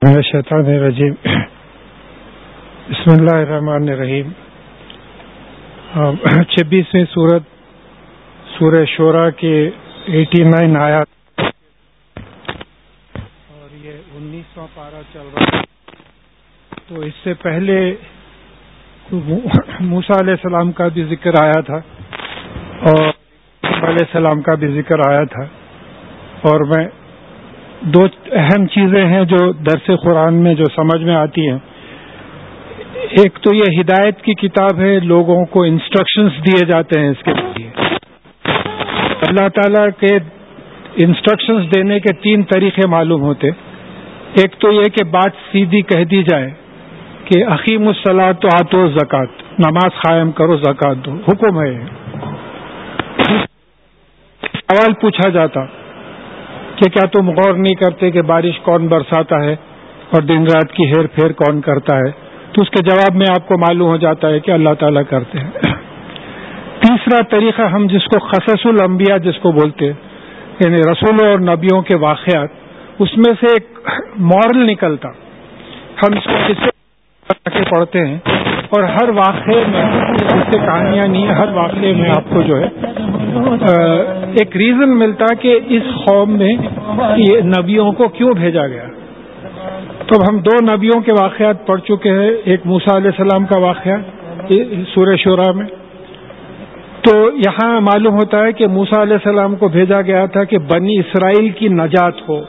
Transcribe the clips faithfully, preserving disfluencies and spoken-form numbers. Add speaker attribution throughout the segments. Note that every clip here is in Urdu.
Speaker 1: من الشیطان الرجیم بسم اللہ الرحمن الرحیم. چھبیسویں سورت سورہ شورا کے ایٹی نائن آیات اور یہ انیسواں پارہ چل رہا ہے. تو اس سے پہلے موسیٰ علیہ السلام کا بھی ذکر آیا تھا اور علیہ السلام کا بھی ذکر آیا تھا. اور میں دو اہم چیزیں ہیں جو درس قرآن میں جو سمجھ میں آتی ہیں. ایک تو یہ ہدایت کی کتاب ہے، لوگوں کو انسٹرکشنز دیے جاتے ہیں. اس کے لیے اللہ تعالیٰ کے انسٹرکشنز دینے کے تین طریقے معلوم ہوتے. ایک تو یہ کہ بات سیدھی کہہ دی جائے کہ اقیم الصلاۃ و آتوا الزکوٰۃ، نماز قائم کرو زکوٰۃ دو، حکم ہے. سوال پوچھا جاتا کہ کیا تم غور نہیں کرتے کہ بارش کون برساتا ہے اور دن رات کی ہیر پھیر کون کرتا ہے؟ تو اس کے جواب میں آپ کو معلوم ہو جاتا ہے کہ اللہ تعالیٰ کرتے ہیں. تیسرا طریقہ ہم جس کو قصص الانبیاء جس کو بولتے ہیں، یعنی رسولوں اور نبیوں کے واقعات، اس میں سے ایک مورل نکلتا. ہم اس کو کس سے پڑھتے ہیں اور ہر واقعے میں اس سے کہانیاں نہیں ہیں، ہر واقعے میں آپ کو جو ہے ایک ریزن ملتا کہ اس قوم میں یہ نبیوں کو کیوں بھیجا گیا. تو ہم دو نبیوں کے واقعات پڑھ چکے ہیں. ایک موسیٰ علیہ السلام کا واقعہ سورہ شورا میں. تو یہاں معلوم ہوتا ہے کہ موسیٰ علیہ السلام کو بھیجا گیا تھا کہ بنی اسرائیل کی نجات ہو،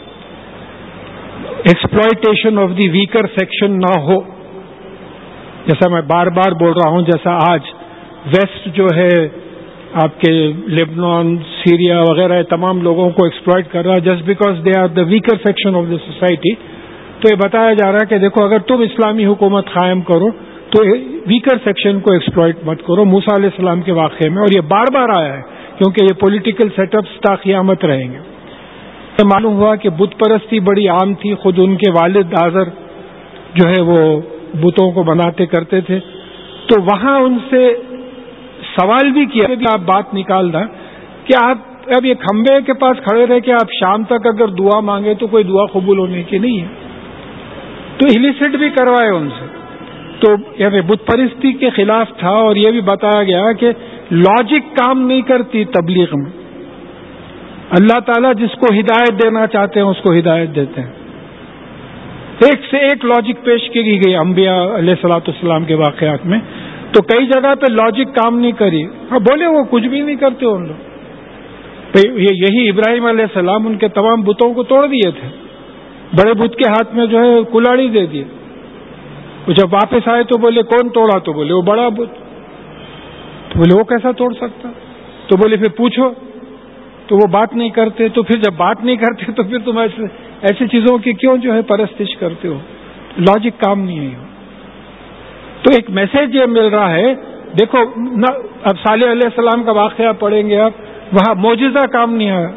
Speaker 1: exploitation of the weaker section نہ ہو. جیسا میں بار بار بول رہا ہوں، جیسا آج ویسٹ جو ہے آپ کے لیبنان، سیریا وغیرہ تمام لوگوں کو ایکسپلائٹ کر رہا ہے just because they are the weaker section of the society. تو یہ بتایا جا رہا ہے کہ دیکھو اگر تم اسلامی حکومت قائم کرو تو ویکر سیکشن کو ایکسپلائٹ مت کرو. موسیٰ علیہ السلام کے واقعے میں، اور یہ بار بار آیا ہے کیونکہ یہ پولیٹیکل سیٹ اپس تا قیامت رہیں گے. تو معلوم ہوا کہ بت پرستی بڑی عام تھی. خود ان کے والد آزر جو ہے وہ بتوں کو بناتے کرتے تھے. تو وہاں ان سے سوال بھی کیا کہ آپ بات نکال دا کہ آپ اب یہ کھمبے کے پاس کھڑے رہے کہ آپ شام تک اگر دعا مانگے تو کوئی دعا قبول ہونے کی نہیں ہے. تو ایلیسٹ بھی کروائے ان سے. تو یعنی بت پرستی کے خلاف تھا. اور یہ بھی بتایا گیا کہ لاجک کام نہیں کرتی تبلیغ میں. اللہ تعالیٰ جس کو ہدایت دینا چاہتے ہیں اس کو ہدایت دیتے ہیں. ایک سے ایک لاجک پیش کی گئی انبیاء علیہ الصلوۃ والسلام کے واقعات میں. تو کئی جگہ پہ لاجک کام نہیں کری. ہاں بولے وہ کچھ بھی نہیں کرتے ان لوگ. یہی ابراہیم علیہ السلام ان کے تمام بتوں کو توڑ دیے تھے. بڑے بت کے ہاتھ میں جو ہے کلاڑی دے دیے. جب واپس آئے تو بولے کون توڑا؟ تو بولے وہ بڑا بت. تو بولے وہ کیسا توڑ سکتا؟ تو بولے پھر پوچھو. تو وہ بات نہیں کرتے. تو پھر جب بات نہیں کرتے تو پھر تم ایسے ایسی چیزوں کی کیوں جو ہے پرستش کرتے ہو؟ لاجک کام نہیں ہے. تو ایک میسج یہ مل رہا ہے. دیکھو اب صالح علیہ السلام کا واقعہ پڑھیں گے آپ، وہاں معجزہ کام نہیں آیا.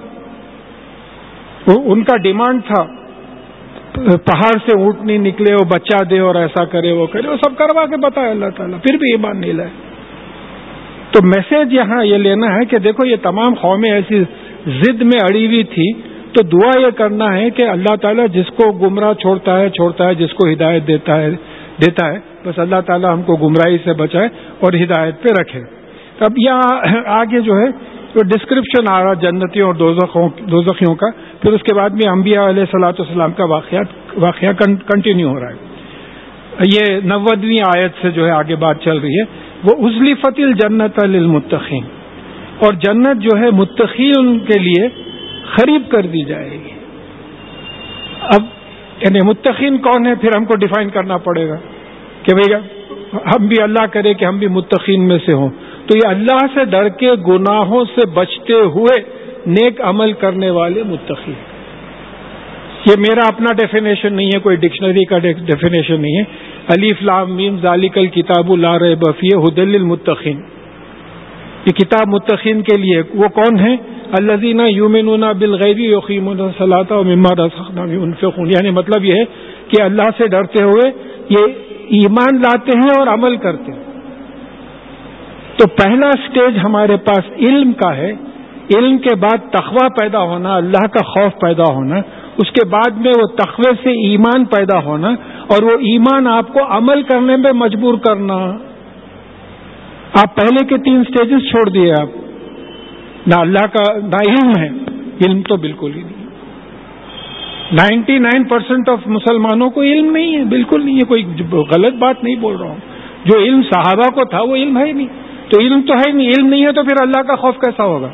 Speaker 1: ان کا ڈیمانڈ تھا پہاڑ سے اونٹ نہیں نکلے، وہ بچہ دے اور ایسا کرے وہ کرے، وہ سب کروا کے بتایا اللہ تعالیٰ، پھر بھی ایمان نہیں لائے. تو میسج یہاں یہ لینا ہے کہ دیکھو یہ تمام قومیں ایسی ضد میں اڑی ہوئی تھی. تو دعا یہ کرنا ہے کہ اللہ تعالیٰ جس کو گمراہ چھوڑتا ہے چھوڑتا ہے، جس کو ہدایت دیتا ہے دیتا ہے. بس اللہ تعالیٰ ہم کو گمراہی سے بچائے اور ہدایت پہ رکھے. اب یہاں آگے جو ہے وہ ڈسکرپشن آ رہا جنتیوں اور دوزخوں دوزخیوں کا. پھر اس کے بعد میں انبیاء علیہ الصلوۃ والسلام کا واقعات واقعہ کنٹینیو ہو رہا ہے. یہ نوودویں آیت سے جو ہے آگے بات چل رہی ہے. وہ ازلفت الجنت للمتقین، اور جنت جو ہے متقین کے لیے قریب کر دی جائے گی. اب یعنی متقین کون ہے پھر ہم کو ڈیفائن کرنا پڑے گا کہ بھئی ہم بھی اللہ کرے کہ ہم بھی متقین میں سے ہوں. تو یہ اللہ سے ڈر کے گناہوں سے بچتے ہوئے نیک عمل کرنے والے متقین. یہ میرا اپنا ڈیفینیشن نہیں ہے، کوئی ڈکشنری کا ڈیفینیشن نہیں ہے. الف لام میم ذالک الکتاب لا ریب فیہ ھدی للمتقین، یہ کتاب متقین کے لیے. وہ کون ہیں؟ الذین یؤمنون بالغیب یقیمون الصلاۃ ومما رزقناہم ينفقون. یعنی مطلب یہ ہے کہ اللہ سے ڈرتے ہوئے یہ ایمان لاتے ہیں اور عمل کرتے ہیں. تو پہلا سٹیج ہمارے پاس علم کا ہے. علم کے بعد تقویٰ پیدا ہونا، اللہ کا خوف پیدا ہونا، اس کے بعد میں وہ تقوی سے ایمان پیدا ہونا، اور وہ ایمان آپ کو عمل کرنے میں مجبور کرنا. آپ پہلے کے تین سٹیجز چھوڑ دیے. آپ نہ اللہ کا نہ علم ہے، علم تو بالکل ہی نہیں. نائنٹی نائن پرسینٹ آف مسلمانوں کو علم نہیں ہے، بالکل نہیں ہے. کوئی غلط بات نہیں بول رہا ہوں. جو علم صحابہ کو تھا وہ علم ہے ہی نہیں. تو علم تو ہے نہیں، علم نہیں ہے تو پھر اللہ کا خوف کیسا ہوگا؟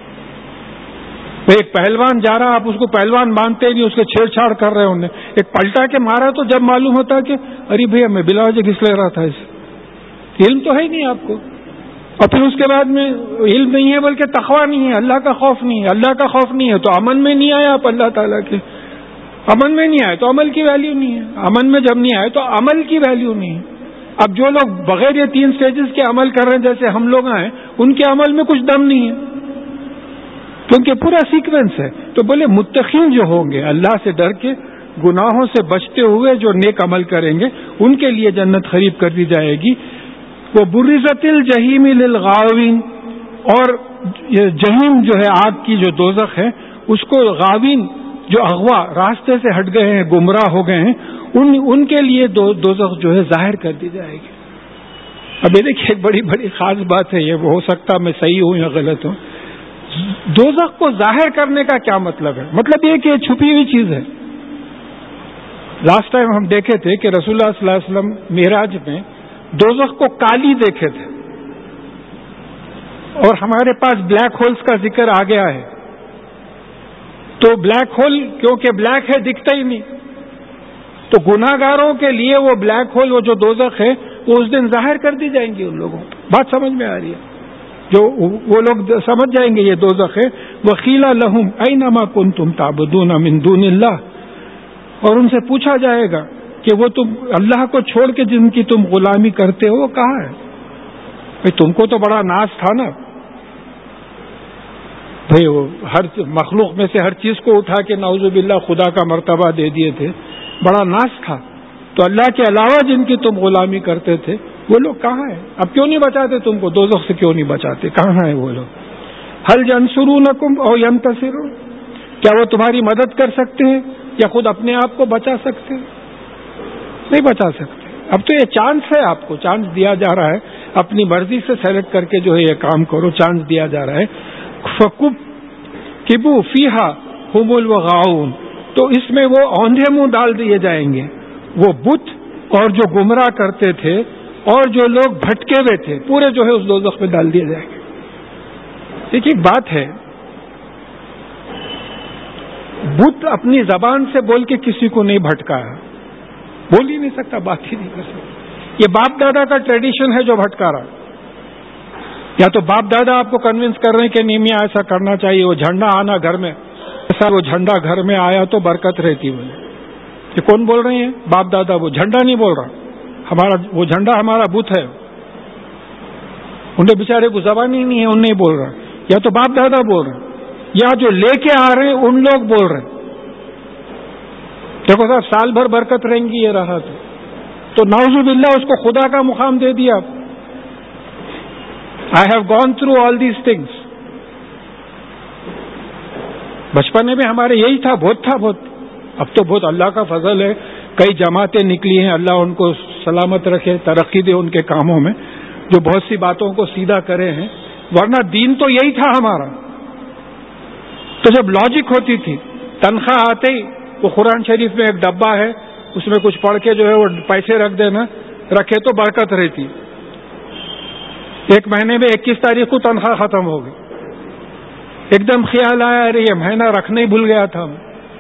Speaker 1: ایک پہلوان جا رہا، آپ اس کو پہلوان مانتے نہیں، اس کے چھیڑ چھاڑ کر رہے انہیں، ایک پلٹا کے مارا تو جب معلوم ہوتا کہ ارے بھیا میں بلا وجہ گھس لے رہا تھا اسے. علم تو ہے ہی نہیں آپ کو. اور پھر اس کے بعد میں علم نہیں ہے بلکہ تقویٰ نہیں ہے، اللہ کا خوف نہیں ہے. اللہ کا خوف نہیں ہے تو امن میں نہیں آئے آپ اللہ تعالیٰ کے. امن میں نہیں آئے تو عمل کی ویلیو نہیں ہے. امن میں جب نہیں آئے تو عمل کی ویلیو نہیں ہے. اب جو لوگ بغیر یہ تین سٹیجز کے عمل کر رہے ہیں جیسے ہم لوگ ہیں، ان کے عمل میں کچھ دم نہیں ہے کیونکہ پورا سیکوینس ہے. تو بولے متقین جو ہوں گے، اللہ سے ڈر کے گناہوں سے بچتے ہوئے جو نیک عمل کریں گے، ان کے لیے جنت قریب کر دی جائے گی. وہ برزت الجحیم للغاوین، اور جہیم جو ہے آگ کی جو دوزخ ہے، اس کو غاوین جو اغوا راستے سے ہٹ گئے ہیں، گمراہ ہو گئے ہیں، ان ان کے لیے دو دوزخ جو ہے ظاہر کر دی جائے گی. اب یہ دیکھیے ایک بڑی بڑی خاص بات ہے، یہ ہو سکتا میں صحیح ہوں یا غلط ہوں. دوزخ کو ظاہر کرنے کا کیا مطلب ہے؟ مطلب یہ کہ یہ چھپی ہوئی چیز ہے. لاسٹ ٹائم ہم دیکھے تھے کہ رسول اللہ صلی اللہ علیہ وسلم معراج میں دوزخ کو کالی دیکھے تھے، اور ہمارے پاس بلیک ہولز کا ذکر آ گیا ہے. تو بلیک ہول کیونکہ بلیک ہے دکھتا ہی نہیں، تو گناہ گاروں کے لیے وہ بلیک ہول، وہ جو دوزخ ہے، وہ اس دن ظاہر کر دی جائیں گی ان لوگوں کو. بات سمجھ میں آ رہی ہے؟ جو وہ لوگ سمجھ جائیں گے یہ دوزخ ہے. وَقِيلَ لَهُمْ أَيْنَمَا كُنْتُمْ تَعْبُدُونَ مِن دُونِ اللَّهِ، اور ان سے پوچھا جائے گا کہ وہ تم اللہ کو چھوڑ کے جن کی تم غلامی کرتے ہو وہ کہاں ہے؟ بھئی تم کو تو بڑا ناز تھا نا، بھئی وہ ہر مخلوق میں سے ہر چیز کو اٹھا کے نعوذ باللہ خدا کا مرتبہ دے دیے تھے، بڑا ناز تھا. تو اللہ کے علاوہ جن کی تم غلامی کرتے تھے وہ لوگ کہاں ہیں؟ اب کیوں نہیں بچاتے تم کو؟ دوزخ سے کیوں نہیں بچاتے؟ کہاں ہیں وہ لوگ؟ هل ينصرونكم او ينتصرون، کیا وہ تمہاری مدد کر سکتے ہیں یا خود اپنے آپ کو بچا سکتے ہیں؟ نہیں بچا سکتے. اب تو یہ چانس ہے، آپ کو چانس دیا جا رہا ہے، اپنی مرضی سے سلیکٹ کر کے جو ہے یہ کام کرو، چانس دیا جا رہا ہے. فَكُبْكِبُوا فِيهَا هُمُ الْوَغَاوُونَ، تو اس میں وہ اوندھے منہ ڈال دیے جائیں گے، وہ بت اور جو گمراہ کرتے تھے اور جو لوگ بھٹکے ہوئے تھے پورے جو ہے اس دوزخ میں ڈال دیے جائیں گے. دیکھیے ایک بات ہے، بت اپنی زبان سے بول کے کسی کو نہیں بھٹکا ہے، بول ہی نہیں سکتا، بات ہی نہیں کر سکتا. یہ باپ دادا کا ٹریڈیشن ہے جو بھٹکا رہا. یا تو باپ دادا آپ کو کنونس کر رہے ہیں کہ نہیں میاں ایسا کرنا چاہیے، وہ جھنڈا آنا گھر میں، ایسا وہ جھنڈا گھر میں آیا تو برکت رہتی. بولے یہ کون بول رہے ہیں؟ باپ دادا. وہ جھنڈا نہیں بول رہا، ہمارا وہ جھنڈا ہمارا بت ہے. انہیں بیچارے کو زبان ہی نہیں ہے، ان نہیں بول رہا. یا تو باپ دادا بول رہے ہیں، یا جو لے کے آ رہے ہیں ان لوگ بول رہے ہیں. دیکھو صاحب سال بھر برکت رہیں گی یہ رہا تو تو نعوذ باللہ اس کو خدا کا مقام دے دیا. I have gone through all these things. بچپن میں ہمارے یہی تھا، بہت تھا بہت. اب تو بہت اللہ کا فضل ہے، کئی جماعتیں نکلی ہیں، اللہ ان کو سلامت رکھے، ترقی دے ان کے کاموں میں، جو بہت سی باتوں کو سیدھا کرے ہیں. ورنہ دین تو یہی تھا ہمارا. تو جب لاجک ہوتی تھی، تنخواہ آتے ہی وہ قرآن شریف میں ایک ڈبہ ہے، اس میں کچھ پڑھ کے جو ہے وہ پیسے رکھ دینا، رکھے تو برکت رہتی. ایک مہینے میں اکیس تاریخ کو تنخواہ ختم ہو گئی. ایک دم خیال آیا ارے یہ مہینہ رکھنا ہی بھول گیا تھا،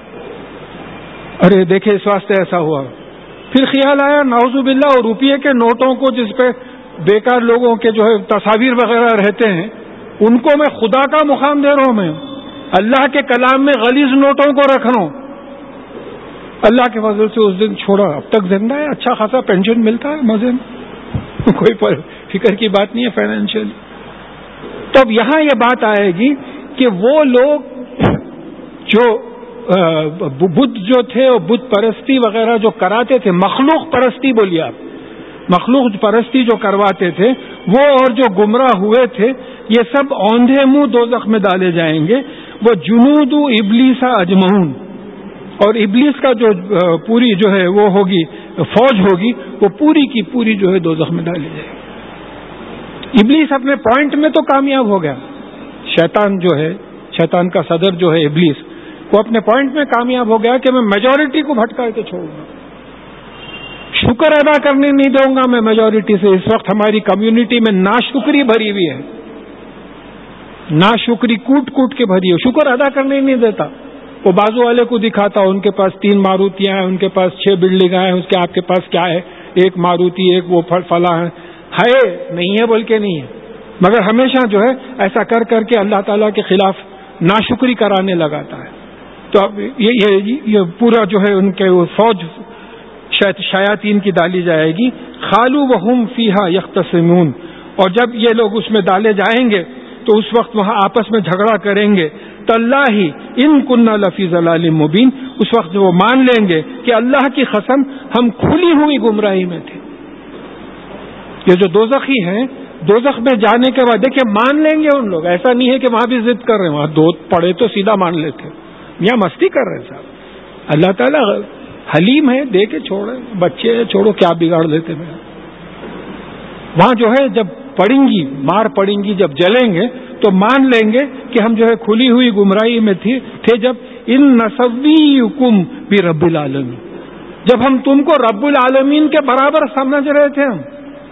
Speaker 1: ارے دیکھے اس واسطے ایسا ہوا. پھر خیال آیا نعوذ باللہ اور روپیے کے نوٹوں کو جس پہ بیکار لوگوں کے جو ہے تصاویر وغیرہ رہتے ہیں ان کو میں خدا کا مقام دے رہا ہوں. میں اللہ کے کلام میں غلیظ نوٹوں کو رکھ رہا ہوں. اللہ کے فضل سے اس دن چھوڑا، اب تک زندہ ہے، اچھا خاصا پینشن ملتا ہے مزے میں، کوئی فکر کی بات نہیں ہے فائنینشیل. تو اب یہاں یہ بات آئے گی کہ وہ لوگ جو بدھ جو تھے اور بت پرستی وغیرہ جو کراتے تھے، مخلوق پرستی بولیے آپ، مخلوق پرستی جو کرواتے تھے وہ اور جو گمراہ ہوئے تھے، یہ سب اوندھے منہ دوزخ میں ڈالے جائیں گے. وہ جنود ابلیس اجمعون، اور ابلیس کا جو پوری جو ہے وہ ہوگی فوج ہوگی، وہ پوری کی پوری جو ہے دوزخ میں ڈالی جائے گی۔ ابلیس اپنے پوائنٹ میں تو کامیاب ہو گیا، شیطان جو ہے، شیطان کا صدر جو ہے ابلیس، وہ اپنے پوائنٹ میں کامیاب ہو گیا کہ میں میجورٹی کو بھٹکا کے چھوڑوں گا، شکر ادا کرنے نہیں دوں گا میں میجورٹی سے۔ اس وقت ہماری کمیونٹی میں ناشکری بھری ہوئی ہے، ناشکری کوٹ کوٹ کے بھری ہے، شکر ادا کرنے نہیں دیتا۔ وہ بازو والے کو دکھاتا، ان کے پاس تین ماروتیاں ہیں، ان کے پاس چھ بلڈنگ ہیں، اس کے آپ کے پاس کیا ہے؟ ایک ماروتی، ایک وہ فلاں ہے، ہے نہیں ہے بول کے نہیں ہے، مگر ہمیشہ جو ہے ایسا کر کر کے اللہ تعالیٰ کے خلاف ناشکری کرانے لگاتا ہے۔ تو اب یہ, یہ, یہ پورا جو ہے ان کے وہ فوج شیاطین کی ڈالی جائے گی۔ خالو وہم فیہا یختصمون، اور جب یہ لوگ اس میں ڈالے جائیں گے تو اس وقت وہاں آپس میں جھگڑا کریں گے، تاللہ ان کننا لفی ضلال مبین، اس وقت وہ مان لیں گے کہ اللہ کی قسم ہم کھلی ہوئی گمراہی میں تھے۔ یہ جو دوزخی ہیں، دوزخ میں جانے کے بعد دیکھیں مان لیں گے ان لوگ، ایسا نہیں ہے کہ وہاں بھی ضد کر رہے ہیں، وہاں دو پڑے تو سیدھا مان لیتے، یہاں مستی کر رہے ہیں صاحب۔ اللہ تعالیٰ حلیم ہے، دے کے چھوڑے، بچے ہیں چھوڑو، کیا بگاڑ دیتے میں۔ وہاں جو ہے جب پڑیں گی مار پڑیں گی، جب جلیں گے تو مان لیں گے کہ ہم جو ہے کھلی ہوئی گمراہی میں تھے، جب ان نسویکم برب العالمین، جب ہم تم کو رب العالمین کے برابر سمجھ رہے تھے، ہم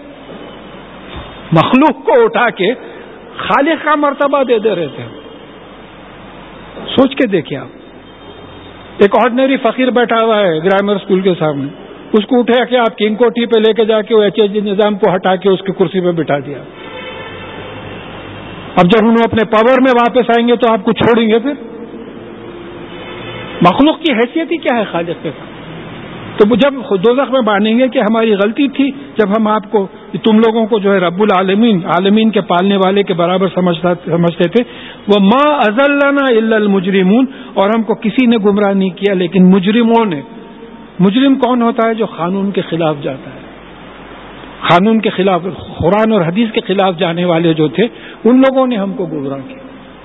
Speaker 1: مخلوق کو اٹھا کے خالق کا مرتبہ دے دے رہے تھے۔ سوچ کے دیکھیں آپ، ایک آرڈنری فقیر بیٹھا ہوا ہے گرامر اسکول کے سامنے، اس کو اٹھا کے آپ کنگ کوٹھی پہ لے کے جا کے وہ ایچ ایچ نظام کو ہٹا کے اس کی کرسی پہ بٹھا دیا۔ اب جب انہوں اپنے پاور میں واپس آئیں گے تو آپ کو چھوڑیں گے؟ پھر مخلوق کی حیثیت ہی کیا ہے خالق کے ساتھ؟ تو جب دوزخ میں مانیں گے کہ ہماری غلطی تھی جب ہم آپ کو، تم لوگوں کو جو ہے رب العالمین، عالمین کے پالنے والے کے برابر سمجھتے تھے، وہ ما اضلنا الا المجرمون، اور ہم کو کسی نے گمراہ نہیں کیا لیکن مجرموں نے۔ مجرم کون ہوتا ہے؟ جو قانون کے خلاف جاتا ہے، قانون کے خلاف، قرآن اور حدیث کے خلاف جانے والے جو تھے، ان لوگوں نے ہم کو گمراہ کیا۔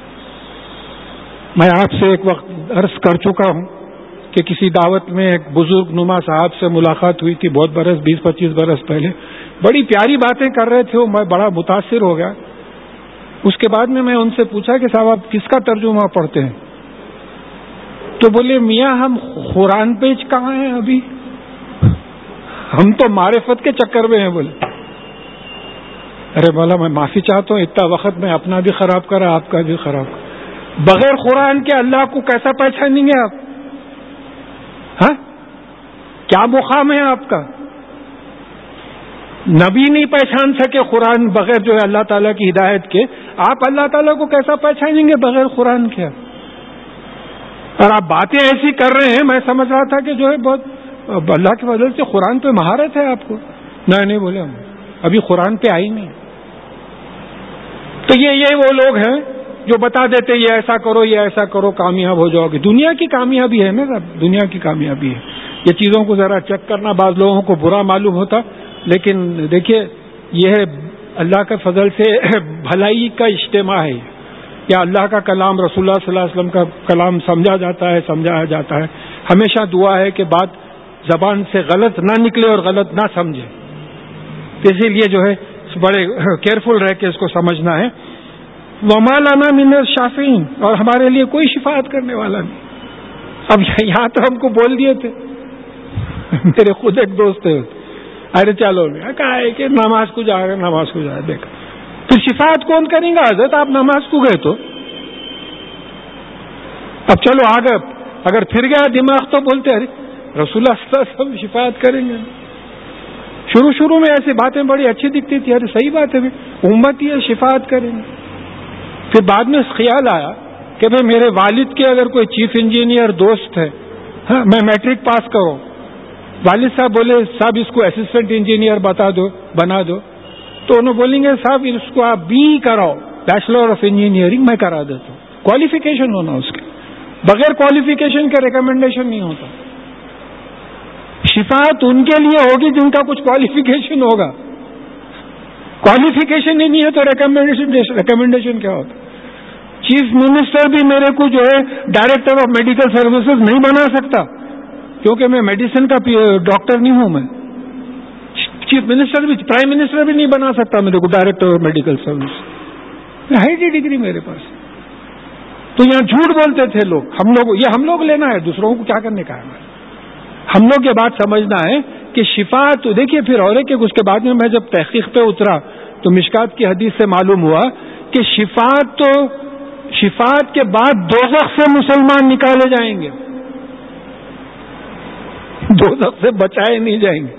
Speaker 1: میں آپ سے ایک وقت عرض کر چکا ہوں کہ کسی دعوت میں ایک بزرگ نما صاحب سے ملاقات ہوئی تھی، بہت برس بیس پچیس برس پہلے، بڑی پیاری باتیں کر رہے تھے، میں بڑا متاثر ہو گیا۔ اس کے بعد میں میں ان سے پوچھا کہ صاحب آپ کس کا ترجمہ پڑھتے ہیں؟ تو بولے میاں ہم قرآن پیج کہاں ہیں ابھی، ہم تو معرفت کے چکر میں ہیں۔ بولے ارے مولا میں معافی چاہتا ہوں، اتنا وقت میں اپنا بھی خراب کرا، آپ کا بھی خراب کرا۔ بغیر قرآن کے اللہ کو کیسا پہچانیں گے آپ؟ ہاں کیا مقام ہے آپ کا؟ نبی نہیں پہچان سکے قرآن بغیر جو ہے اللہ تعالیٰ کی ہدایت کے، آپ اللہ تعالیٰ کو کیسا پہچانیں گے بغیر قرآن کے؟ اور آپ باتیں ایسی کر رہے ہیں، میں سمجھ رہا تھا کہ جو ہے بہت اللہ کی وجہ سے قرآن پہ مہارت ہے آپ کو۔ نہیں نہیں بولے ہم ابھی قرآن پہ آئی نہیں۔ تو یہ یہ وہ لوگ ہیں جو بتا دیتے یہ ایسا کرو یہ ایسا کرو کامیاب ہو جاؤ گے۔ دنیا کی کامیابی ہے نا صاحب، دنیا کی کامیابی ہے۔ یہ چیزوں کو ذرا چیک کرنا بعض لوگوں کو برا معلوم ہوتا، لیکن دیکھیے یہ ہے اللہ کے فضل سے بھلائی کا اجتماع ہے، یا اللہ کا کلام، رسول اللہ صلی اللہ علیہ وسلم کا کلام سمجھا جاتا ہے، سمجھایا جاتا ہے۔ ہمیشہ دعا ہے کہ بات زبان سے غلط نہ نکلے اور غلط نہ سمجھے، اسی لیے جو ہے بڑے کیئرفل رہ کے اس کو سمجھنا ہے۔ وَمَا لَنَا مِنَ الشَّافِعِينَ، اور ہمارے لیے کوئی شفاعت کرنے والا نہیں۔ اب یہاں تو ہم کو بول دیے تھے، میرے خود ایک دوست تھے، ارے چلو کہا ہے کہ نماز کو جا رہے نماز کو جا رہے، دیکھا پھر شفاعت کون کریں گا حضرت؟ آپ نماز کو گئے تو اب چلو آگے، اگر پھر گیا دماغ تو بولتے ارے رسول اللہ صلی اللہ علیہ وسلم شفاعت کریں گے۔ شروع شروع میں ایسی باتیں بڑی اچھی دکھتی تھی، ارے صحیح بات ہے امت ہی ہے شفاعت کریں گے۔ پھر بعد میں خیال آیا کہ بھائی میرے والد کے اگر کوئی چیف انجینئر دوست ہے، ہاں میں میٹرک پاس کروں، والد صاحب بولے صاحب اس کو اسسٹنٹ انجینئر بتا دو بنا دو، تو انہوں بولیں گے صاحب اس کو آپ بی کراؤ، بیچلر آف انجینئرنگ میں کرا دیتا ہوں۔ کوالیفیکیشن ہونا اس کے، بغیر کوالیفیکیشن کے ریکمنڈیشن نہیں ہوتا۔ شفاعت ان کے لیے ہوگی جن کا کچھ کوالیفیکیشن ہوگا، کوالیفیکیشن ہی نہیں ہے تو ریکمنڈیشن ریکمنڈیشن کیا ہوتا؟ چیف منسٹر بھی میرے کو جو ہے ڈائریکٹر آف میڈیکل سروسز نہیں بنا سکتا، کیونکہ میں میڈیسن کا ڈاکٹر نہیں ہوں، میں چیف منسٹر بھی پرائم منسٹر بھی نہیں بنا سکتا میرے کو، ڈائریکٹر میڈیکل سروس ہے جی ڈگری میرے پاس. تو یہاں جھوٹ بولتے تھے لوگ. ہم لوگ یہ ہم لوگ لینا ہے، دوسروں کو کیا کرنے کا ہے. ہم لوگ یہ بات سمجھنا ہے کہ شفا تو دیکھیے پھر اور کہ اس کے بعد میں میں جب تحقیق پہ اترا تو مشکات کی حدیث سے معلوم ہوا کہ شفاعت تو شفاعت کے بعد دوزخ سے مسلمان نکالے جائیں گے، دوزخ سے بچائے نہیں جائیں گے.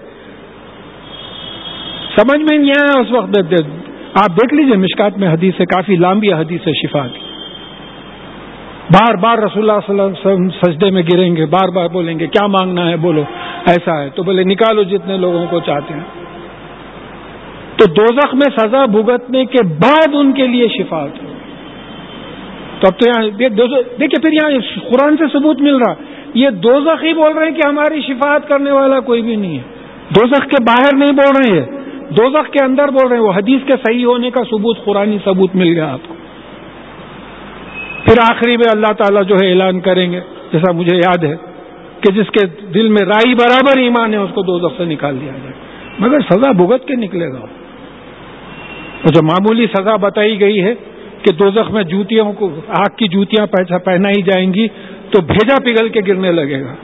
Speaker 1: سمجھ میں نہیں آیا اس وقت. آپ دیکھ لیجئے مشکات میں حدیث ہے، کافی لمبی حدیث ہے شفا کی. بار بار رسول اللہ صلی اللہ علیہ وسلم سجدے میں گریں گے، بار بار بولیں گے کیا مانگنا ہے، بولو ایسا ہے تو بولے نکالو جتنے لوگوں کو چاہتے ہیں. تو دوزخ میں سزا بھگتنے کے بعد ان کے لیے شفاعت ہو. تو اب تو یہاں دیکھیے پھر یہاں قرآن سے ثبوت مل رہا، یہ دوزخ ہی بول رہے ہیں کہ ہماری شفاعت کرنے والا کوئی بھی نہیں ہے. دوزخ کے باہر نہیں بول رہے ہیں، دوزخ کے اندر بول رہے ہیں. وہ حدیث کے صحیح ہونے کا ثبوت قرآنی ثبوت مل گیا آپ کو. پھر آخری میں اللہ تعالیٰ جو ہے اعلان کریں گے، جیسا مجھے یاد ہے کہ جس کے دل میں رائی برابر ایمان ہے اس کو دوزخ سے نکال دیا جائے، مگر سزا بھگت کے نکلے گا. تو جو معمولی سزا بتائی گئی ہے کہ دوزخ میں جوتیوں کو آگ کی جوتیاں پہنائی جائیں گی تو بھیجا پگھل کے گرنے لگے گا،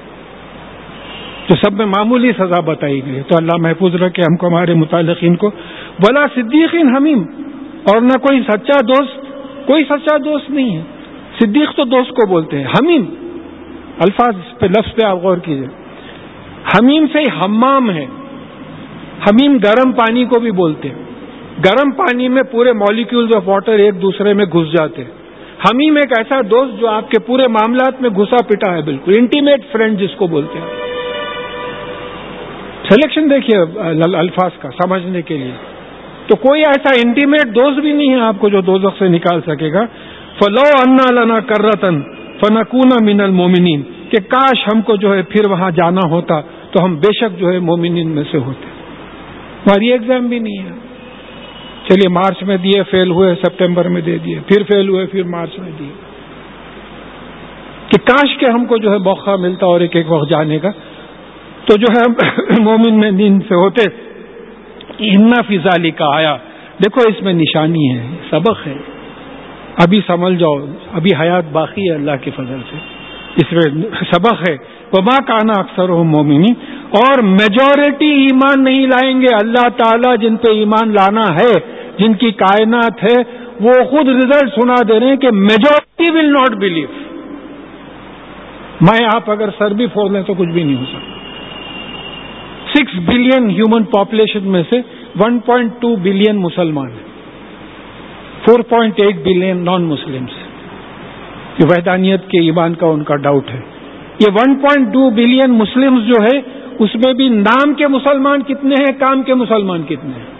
Speaker 1: جو سب میں معمولی سزا بتائی گئی ہے. تو اللہ محفوظ رکھے ہم کو، ہمارے متعلقین کو. ولا صدیقین حمیم، اور نہ کوئی سچا دوست، کوئی سچا دوست نہیں ہے. صدیق تو دوست کو بولتے ہیں. حمیم الفاظ پہ لفظ پہ آپ غور کیجئے. حمیم سے حمام ہے. حمیم گرم پانی کو بھی بولتے ہیں. گرم پانی میں پورے مالیکیولز آف واٹر ایک دوسرے میں گھس جاتے ہیں. حمیم ایک ایسا دوست جو آپ کے پورے معاملات میں گھسا پٹا ہے، بالکل انٹیمیٹ فرینڈ جس کو بولتے ہیں. سلیکشن دیکھیے الفاظ کا سمجھنے کے لیے. تو کوئی ایسا انٹیمیٹ دوست بھی نہیں ہے آپ کو جو دوزخ سے نکال سکے گا. فلو انا لنا کرتن فنکون من المومنین، کہ کاش ہم کو جو ہے پھر وہاں جانا ہوتا تو ہم بے شک جو ہے مومنین میں سے ہوتے. ہماری ایگزام بھی نہیں ہے. چلیے مارچ میں دیے، فیل ہوئے، سپٹمبر میں دے دیے، پھر فیل ہوئے، پھر مارچ میں دیے. کہ کاش کہ ہم کو جو ہے موقع ملتا اور ایک ایک وقت جانے کا، تو جو ہے مومن میں نیند سے ہوتے. ان فی ذالک آیا، دیکھو اس میں نشانی ہے، سبق ہے. ابھی سمجھ جاؤ، ابھی حیات باقی ہے اللہ کے فضل سے، اس میں سبق ہے. وما کانا اکثرهم مومنین، اور میجورٹی ایمان نہیں لائیں گے. اللہ تعالیٰ جن پہ ایمان لانا ہے، جن کی کائنات ہے، وہ خود رزلٹ سنا دے رہے ہیں کہ میجورٹی ول ناٹ بلیو. میں آپ اگر سر بھی پھوڑ لیں تو کچھ بھی نہیں ہو سکتا. سکس بلین ہیومن پاپولیشن میں سے ون پوائنٹ ٹو بلین مسلمان ہیں، four point eight billion non Muslims. یہ وحدانیت کے ایمان کا ان کا ڈاؤٹ ہے. یہ one point two billion Muslims جو ہے اس میں بھی نام کے مسلمان کتنے ہیں، کام کے مسلمان کتنے ہیں؟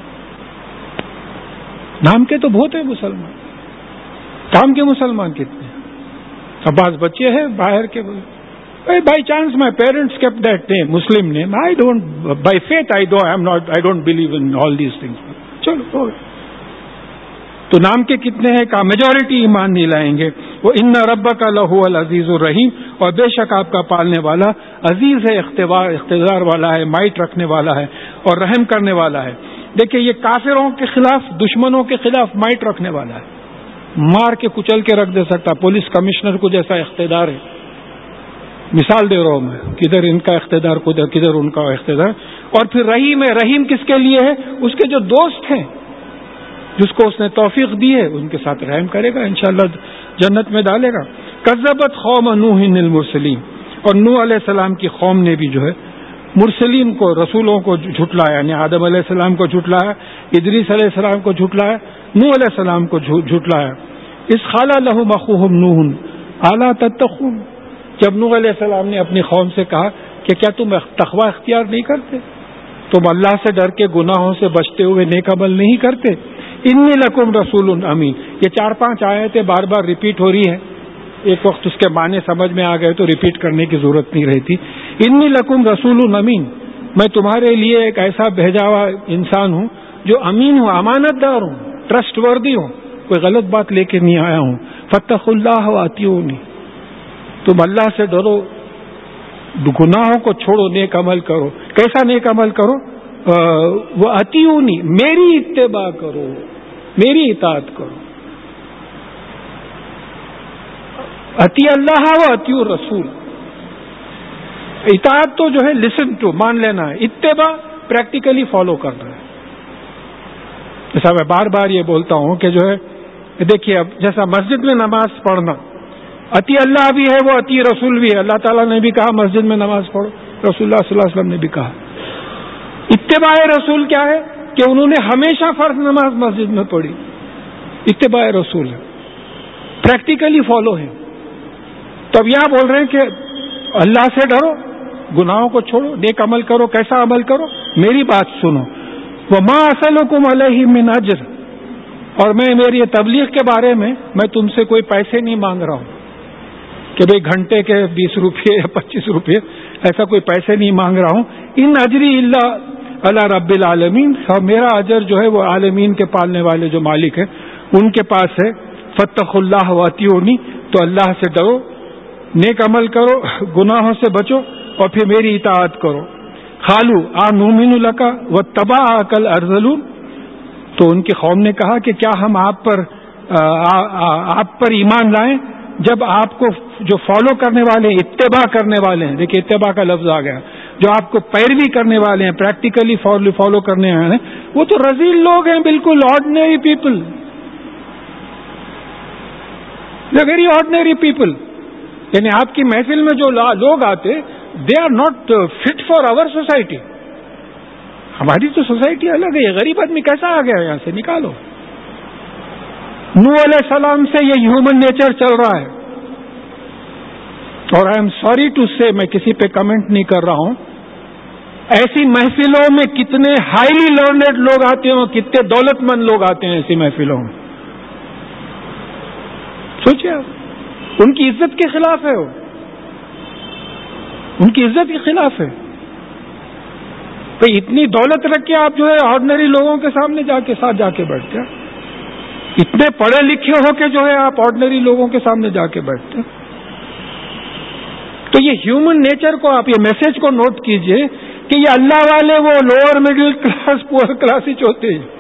Speaker 1: نام کے تو بہت ہیں مسلمان، کام کے مسلمان کتنے ہیں؟ اب بعض بچے ہیں باہر کے، by chance my parents kept that name, Muslim name. I don't, by faith I don't, I'm not, I don't believe in all these things. چلو تو نام کے کتنے ہیں کا میجورٹی ایمان نہیں لائیں گے. وہ ان ربک لہو العزیز الرحیم، اور بے شک آپ کا پالنے والا عزیز ہے، اختیار اقتدار والا ہے، مائٹ رکھنے والا ہے اور رحم کرنے والا ہے. دیکھیں یہ کافروں کے خلاف، دشمنوں کے خلاف مائٹ رکھنے والا ہے، مار کے کچل کے رکھ دے سکتا. پولیس کمشنر کو جیسا اقتدار ہے، مثال دے رہا ہوں میں، کدھر ان کا اقتدار، کدھر ان کا اقتدار. اور پھر رحیم ہے. رحیم کس کے لیے ہے؟ اس کے جو دوست ہیں، جس کو اس نے توفیق دی ہے، ان کے ساتھ رحم کرے گا، انشاءاللہ جنت میں ڈالے گا. کذبت قوم نوح المرسلین، اور نوح علیہ السلام کی قوم نے بھی جو ہے مرسلین کو، رسولوں کو جھٹلایا، یعنی آدم علیہ السلام کو جھٹلایا، ادریس علیہ السلام کو جھٹلایا، نوح علیہ السلام کو جھٹلایا. اس قال لهم اخوهم نوح الا تتقون، جب نوح علیہ السلام نے اپنی قوم سے کہا کہ کیا تم تقوی اختیار نہیں کرتے، تم اللہ سے ڈر کے گناہوں سے بچتے ہوئے نیک عمل نہیں کرتے. انی لکم رسول امین، یہ چار پانچ آیتیں بار بار ریپیٹ ہو رہی ہیں، ایک وقت اس کے معنی سمجھ میں آ گئے تو ریپیٹ کرنے کی ضرورت نہیں رہتی. انی لکم رسول امین، میں تمہارے لیے ایک ایسا بھیجا ہوا انسان ہوں جو امین ہوں، امانت دار ہوں، ٹرسٹ وردی ہوں، کوئی غلط بات لے کے نہیں آیا ہوں. فاتقوا اللہ واطیعونی، تم اللہ سے ڈرو گناہوں کو چھوڑو، نیک عمل کرو. کیسا نیک عمل کرو؟ وہ اطیعونی، میری اتباع کرو، میری اطاعت کرو. اطیع اللہ و اطیع الرسول. اطاعت تو جو ہے لسن ٹو، مان لینا ہے. اتباع پریکٹیکلی فالو کرنا ہے. جیسا میں بار بار یہ بولتا ہوں کہ جو ہے دیکھیے، اب جیسا مسجد میں نماز پڑھنا اطیع اللہ بھی ہے، وہ اطیع رسول بھی ہے. اللہ تعالیٰ نے بھی کہا مسجد میں نماز پڑھو، رسول اللہ صلی اللہ علیہ وسلم نے بھی کہا. اتباع رسول کیا ہے کہ انہوں نے ہمیشہ فرض نماز مسجد میں پڑھی. اتباع رسول ہے، پریکٹیکلی فالو ہے. تو اب یہاں بول رہے ہیں کہ اللہ سے ڈرو، گناہوں کو چھوڑو، نیک عمل کرو. کیسا عمل کرو؟ میری بات سنو. وما اسألکم علیہ من اجر، اور میں میری تبلیغ کے بارے میں میں تم سے کوئی پیسے نہیں مانگ رہا ہوں کہ بھئی گھنٹے کے بیس روپے یا پچیس روپے، ایسا کوئی پیسے نہیں مانگ رہا ہوں. ان اجری الا علی رب العالمین، میرا اجر جو ہے وہ عالمین کے پالنے والے جو مالک ہیں ان کے پاس ہے. فاتقوا اللہ واطیعونی، تو اللہ سے ڈرو، نیک عمل کرو، گناہوں سے بچو، اور پھر میری اطاعت کرو. قالوا انؤمن لک واتبعک الارذلون، تو ان کی قوم نے کہا کہ کیا ہم آپ پر آپ پر ایمان لائیں جب آپ کو جو فالو کرنے والے ہیں، اتباع کرنے والے ہیں. دیکھیے اتباع کا لفظ آ گیا، جو آپ کو پیروی کرنے والے ہیں، پریکٹیکلی فالو کرنے والے ہیں، وہ تو رذیل لوگ ہیں، بالکل ordinary people, very ordinary people. یعنی آپ کی محفل میں جو لوگ آتے، they are not fit for our society. ہماری تو سوسائٹی الگ ہے. غریب آدمی کیسا آ گیا یہاں سے؟ نکالو. نوح علیہ السلام سے یہ ہیومن نیچر چل رہا ہے. اور آئی ایم سوری ٹو سے، میں کسی پہ کمنٹ نہیں کر رہا ہوں، ایسی محفلوں میں کتنے ہائیلی لرنڈ لوگ آتے ہیں، کتنے دولت مند لوگ آتے ہیں ایسی محفلوں میں. سوچیے آپ، ان کی عزت کے خلاف ہے، وہ ان کی عزت کے خلاف ہے. اتنی دولت رکھ کے آپ جو ہے آرڈنری لوگوں کے سامنے جا کے ساتھ جا کے بیٹھتے ہیں. اتنے پڑھے لکھے ہو کے جو ہے آپ آرڈنری لوگوں کے سامنے جا کے بیٹھتے ہیں. تو یہ ہیومن نیچر کو آپ، یہ میسج کو نوٹ کیجئے کہ یہ اللہ والے وہ lower middle class poor class ہی ہوتے ہیں.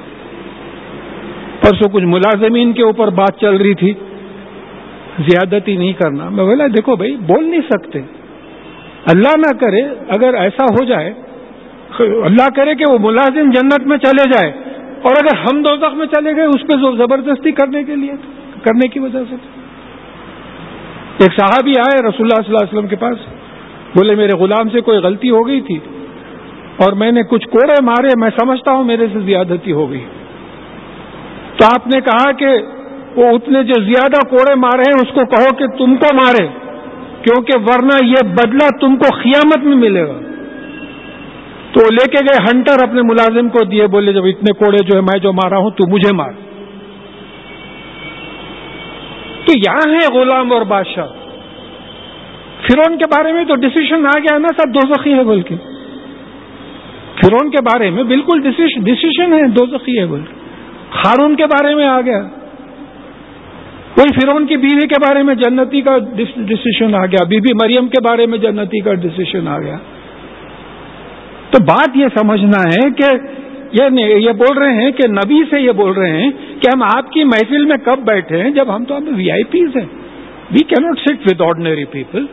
Speaker 1: پرسوں کچھ ملازمین کے اوپر بات چل رہی تھی، زیادتی نہیں کرنا. میں بولا دیکھو بھائی، بول نہیں سکتے. اللہ نہ کرے اگر ایسا ہو جائے، اللہ کرے کہ وہ ملازم جنت میں چلے جائے، اور اگر ہم دوزخ میں چلے گئے اس پہ زبردستی کرنے کے لیے کرنے کی وجہ سے. ایک صحابی آئے رسول اللہ صلی اللہ علیہ وسلم کے پاس، بولے میرے غلام سے کوئی غلطی ہو گئی تھی اور میں نے کچھ کوڑے مارے، میں سمجھتا ہوں میرے سے زیادتی ہو گئی. تو آپ نے کہا کہ وہ اتنے جو زیادہ کوڑے مارے ہیں اس کو کہو کہ تم کو مارے، کیونکہ ورنہ یہ بدلہ تم کو قیامت میں ملے گا. تو لے کے گئے ہنٹر، اپنے ملازم کو دیے، بولے جب اتنے کوڑے جو ہے میں جو مارا ہوں تو مجھے مار. تو یہاں ہے غلام اور بادشاہ. فرعون کے بارے میں تو ڈیسیشن آ گیا نا، سب دوزخی ہے بول کے. فرعون کے بارے میں بالکل ڈیسیشن ہے، دوزخی ہے بول کے. ہارون کے بارے میں آ گیا، کوئی فرعون کی بیوی کے بارے میں جنتی کا ڈیسیشن آ گیا، بی بی مریم کے بارے میں جنتی کا ڈیسیشن آ گیا. تو بات یہ سمجھنا ہے کہ یہ بول رہے ہیں کہ نبی سے یہ بول رہے ہیں کہ ہم آپ کی محفل میں کب بیٹھے ہیں جب ہم تو ہم وی آئی پیز ہیں. وی کی not sit with ordinary people.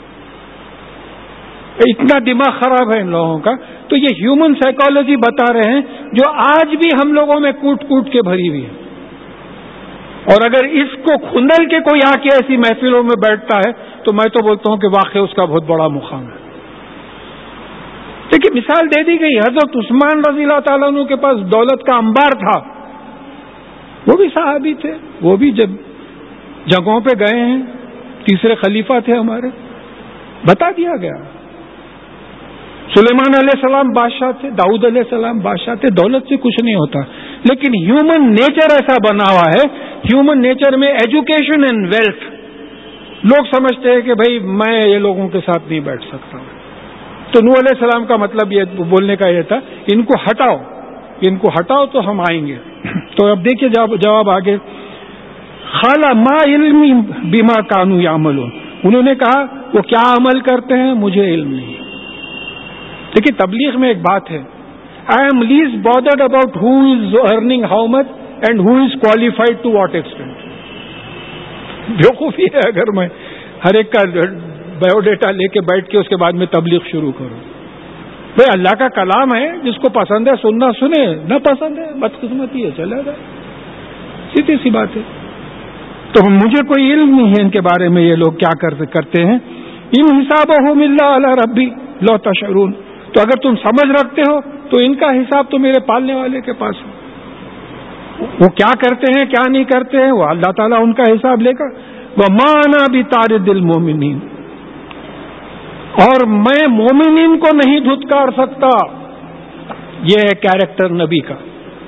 Speaker 1: اتنا دماغ خراب ہے ان لوگوں کا. تو یہ ہیومن سائیکالوجی بتا رہے ہیں جو آج بھی ہم لوگوں میں کوٹ کوٹ کے بھری ہوئی ہے. اور اگر اس کو کھندل کے کوئی آ کے ایسی محفلوں میں بیٹھتا ہے تو میں تو بولتا ہوں کہ واقعی اس کا بہت بڑا مقام ہے. دیکھیے مثال دے دی گئی، حضرت عثمان رضی اللہ تعالیٰ عنہ کے پاس دولت کا انبار تھا، وہ بھی صحابی تھے، وہ بھی جب جگہوں پہ گئے ہیں، تیسرے خلیفہ تھے ہمارے، بتا دیا گیا. سلیمان علیہ السلام بادشاہ تھے، داؤد علیہ السلام بادشاہ تھے. دولت سے کچھ نہیں ہوتا، لیکن ہیومن نیچر ایسا بنا ہوا ہے. ہیومن نیچر میں ایجوکیشن اینڈ ویلتھ، لوگ سمجھتے ہیں کہ بھائی میں یہ لوگوں کے ساتھ نہیں بیٹھ سکتا. تو نوح علیہ السلام کا مطلب یہ بولنے کا یہ تھا، ان کو ہٹاؤ، ان کو ہٹاؤ تو ہم آئیں گے. تو اب دیکھیے جواب آگے، خالا ما علمی بما کانوا یعملون. انہوں نے کہا وہ کیا عمل کرتے ہیں مجھے علم نہیں. لیکن تبلیغ میں ایک بات ہے, I am least bothered about who is earning how much and who is qualified to what extent. بیوقوفی ہے اگر میں ہر ایک کا بایو ڈیٹا لے کے بیٹھ کے اس کے بعد میں تبلیغ شروع کروں. بھائی اللہ کا کلام ہے, جس کو پسند ہے سننا سنے, نہ پسند ہے بدقسمتی ہے چلا جائے, سیدھی سی بات ہے. تو مجھے کوئی علم نہیں ہے ان کے بارے میں یہ لوگ کیا کرتے ہیں. ان حسابہم الا علی ربی لو تشعرون. تو اگر تم سمجھ رکھتے ہو تو ان کا حساب تو میرے پالنے والے کے پاس ہے. وہ کیا کرتے ہیں کیا نہیں کرتے ہیں وہ اللہ تعالیٰ ان کا حساب لے گا. وما انا بطارد المؤمنین, اور میں مومنین کو نہیں دھتکار سکتا. یہ ہے کیریکٹر نبی کا,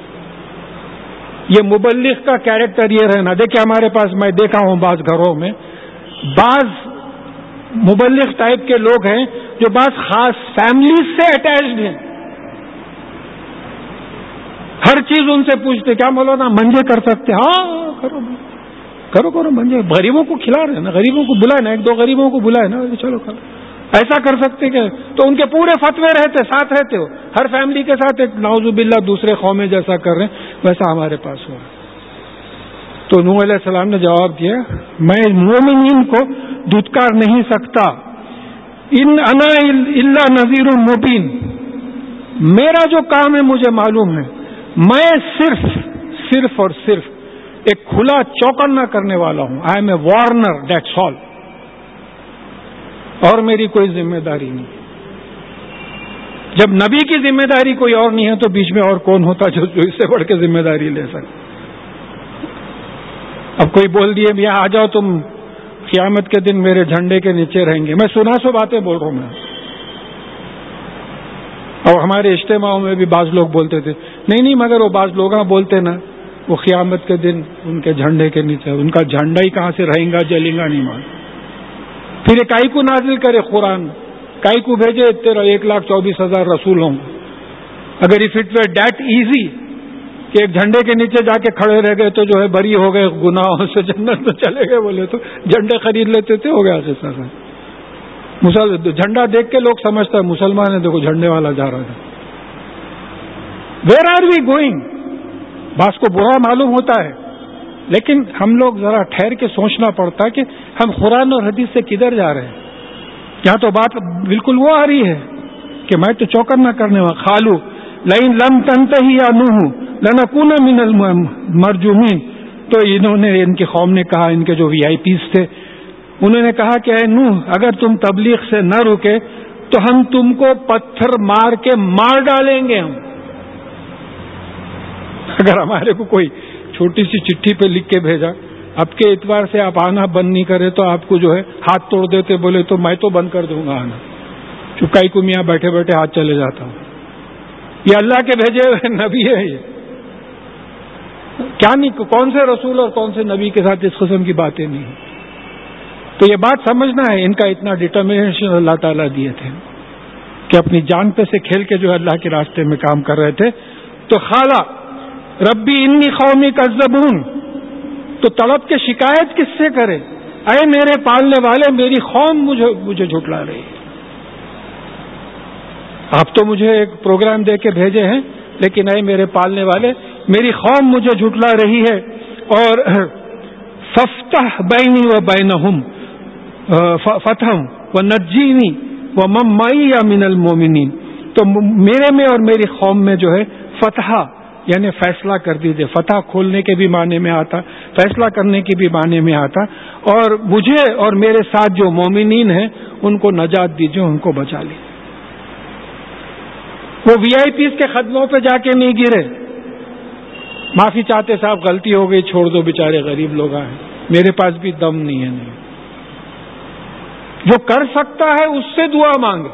Speaker 1: یہ مبلغ کا کیریکٹر یہ رہنا. دیکھیں ہمارے پاس میں دیکھا ہوں بعض گھروں میں بعض مبلغ ٹائپ کے لوگ ہیں جو بعض خاص فیملیز سے اٹیچڈ ہیں. ہر چیز ان سے پوچھتے کیا مولانا منجے کر سکتے؟ ہاں کرو کرو کرو منجے, غریبوں کو کھلا رہے نا, غریبوں کو بلائے نا, ایک دو غریبوں کو بلائے نا, چلو کرو. ایسا کر سکتے کہ تو ان کے پورے فتوے رہتے ساتھ رہتے ہو ہر فیملی کے ساتھ, ایک نعوذ باللہ دوسرے قومیں جیسا کر رہے ہیں ویسا ہمارے پاس ہوا. تو نوح علیہ السلام نے جواب دیا میں مومنین کو دھتکار نہیں سکتا. ان انا الا نذیر مبین, میرا جو کام ہے مجھے معلوم ہے, میں صرف صرف اور صرف ایک کھلا چوکنا کرنے والا ہوں. I am a warner, that's all. اور میری کوئی ذمہ داری نہیں. جب نبی کی ذمہ داری کوئی اور نہیں ہے تو بیچ میں اور کون ہوتا جو اس سے بڑھ کے ذمہ داری لے سکے. اب کوئی بول دیے یہاں آ جاؤ تم قیامت کے دن میرے جھنڈے کے نیچے رہیں گے. میں سنا سو باتیں بول رہا ہوں میں. اور ہمارے اجتماعوں میں بھی بعض لوگ بولتے تھے نہیں نہیں مگر وہ بعض لوگ بولتے نا وہ قیامت کے دن ان کے جھنڈے کے نیچے, ان کا جھنڈا ہی کہاں سے رہیں گا جلیں گا نہیں مان. پھر کائی کو نازل کرے قرآن, کائی کو بھیجے تیرا ایک لاکھ چوبیس ہزار رسول ہوں. اگر if it were that easy کہ ایک جھنڈے کے نیچے جا کے کھڑے رہ گئے تو جو ہے بری ہو گئے گناہوں سے جنت میں چلے گئے بولے تو جھنڈے خرید لیتے تھے, ہو گیا قصہ سے. مسل جھنڈا دیکھ کے لوگ سمجھتا ہے مسلمان ہے, دیکھو جھنڈے والا جا رہا ہے. Where are we going? بعض کو برا معلوم ہوتا ہے لیکن ہم لوگ ذرا ٹھہر کے سوچنا پڑتا ہے کہ ہم قرآن اور حدیث سے کدھر جا رہے ہیں. یہاں تو بات بالکل وہ آ رہی ہے کہ میں تو چوکن نہ کرنے والا. خالو لئن لم تنتہی یا نوح لنکون من المرجومین. تو انہوں نے ان کی قوم نے کہا, ان کے جو وی آئی پیز تھے انہوں نے کہا کہ اے نوح اگر تم تبلیغ سے نہ رکے تو ہم تم کو پتھر مار کے مار ڈالیں گے. ہم اگر ہمارے کو کوئی چھوٹی سی چٹھی پہ لکھ کے بھیجا اب کے اتوار سے آپ آنا بند نہیں کرے تو آپ کو جو ہے ہاتھ توڑ دیتے, بولے تو میں تو بند کر دوں گا آنا. چپکائی کو میاں بیٹھے بیٹھے ہاتھ چلے جاتا ہوں. یہ اللہ کے بھیجے ہوئے نبی ہے. یہ کیا نہیں, کون سے رسول اور کون سے نبی کے ساتھ اس قسم کی باتیں نہیں. تو یہ بات سمجھنا ہے, ان کا اتنا ڈٹرمنیشن اللہ تعالیٰ دیے تھے کہ اپنی جان پہ سے کھیل کے جو اللہ کے راستے میں کام کر رہے تھے. تو خالہ ربی انی قومی کذبون, تو تڑپ کے شکایت کس سے کرے, اے میرے پالنے والے میری قوم مجھے مجھے جھٹلا رہی ہے. آپ تو مجھے ایک پروگرام دے کے بھیجے ہیں لیکن اے میرے پالنے والے میری قوم مجھے جھٹلا رہی ہے. اور ففتح بینی و بینہم فتحم و نجینی و من معی من المومنین. تو میرے میں اور میری قوم میں جو ہے فتح یعنی فیصلہ کر دیجیے. فتح کھولنے کے بھی معنی میں آتا, فیصلہ کرنے کے بھی معنی میں آتا. اور مجھے اور میرے ساتھ جو مومنین ہیں ان کو نجات دیجیے, ان کو بچا لیجیے. وہ وی آئی پیز کے قدموں پہ جا کے نہیں گرے, معافی چاہتے صاحب غلطی ہو گئی چھوڑ دو بیچارے غریب لوگ آئے, میرے پاس بھی دم نہیں ہے. نہیں, جو کر سکتا ہے اس سے دعا مانگے,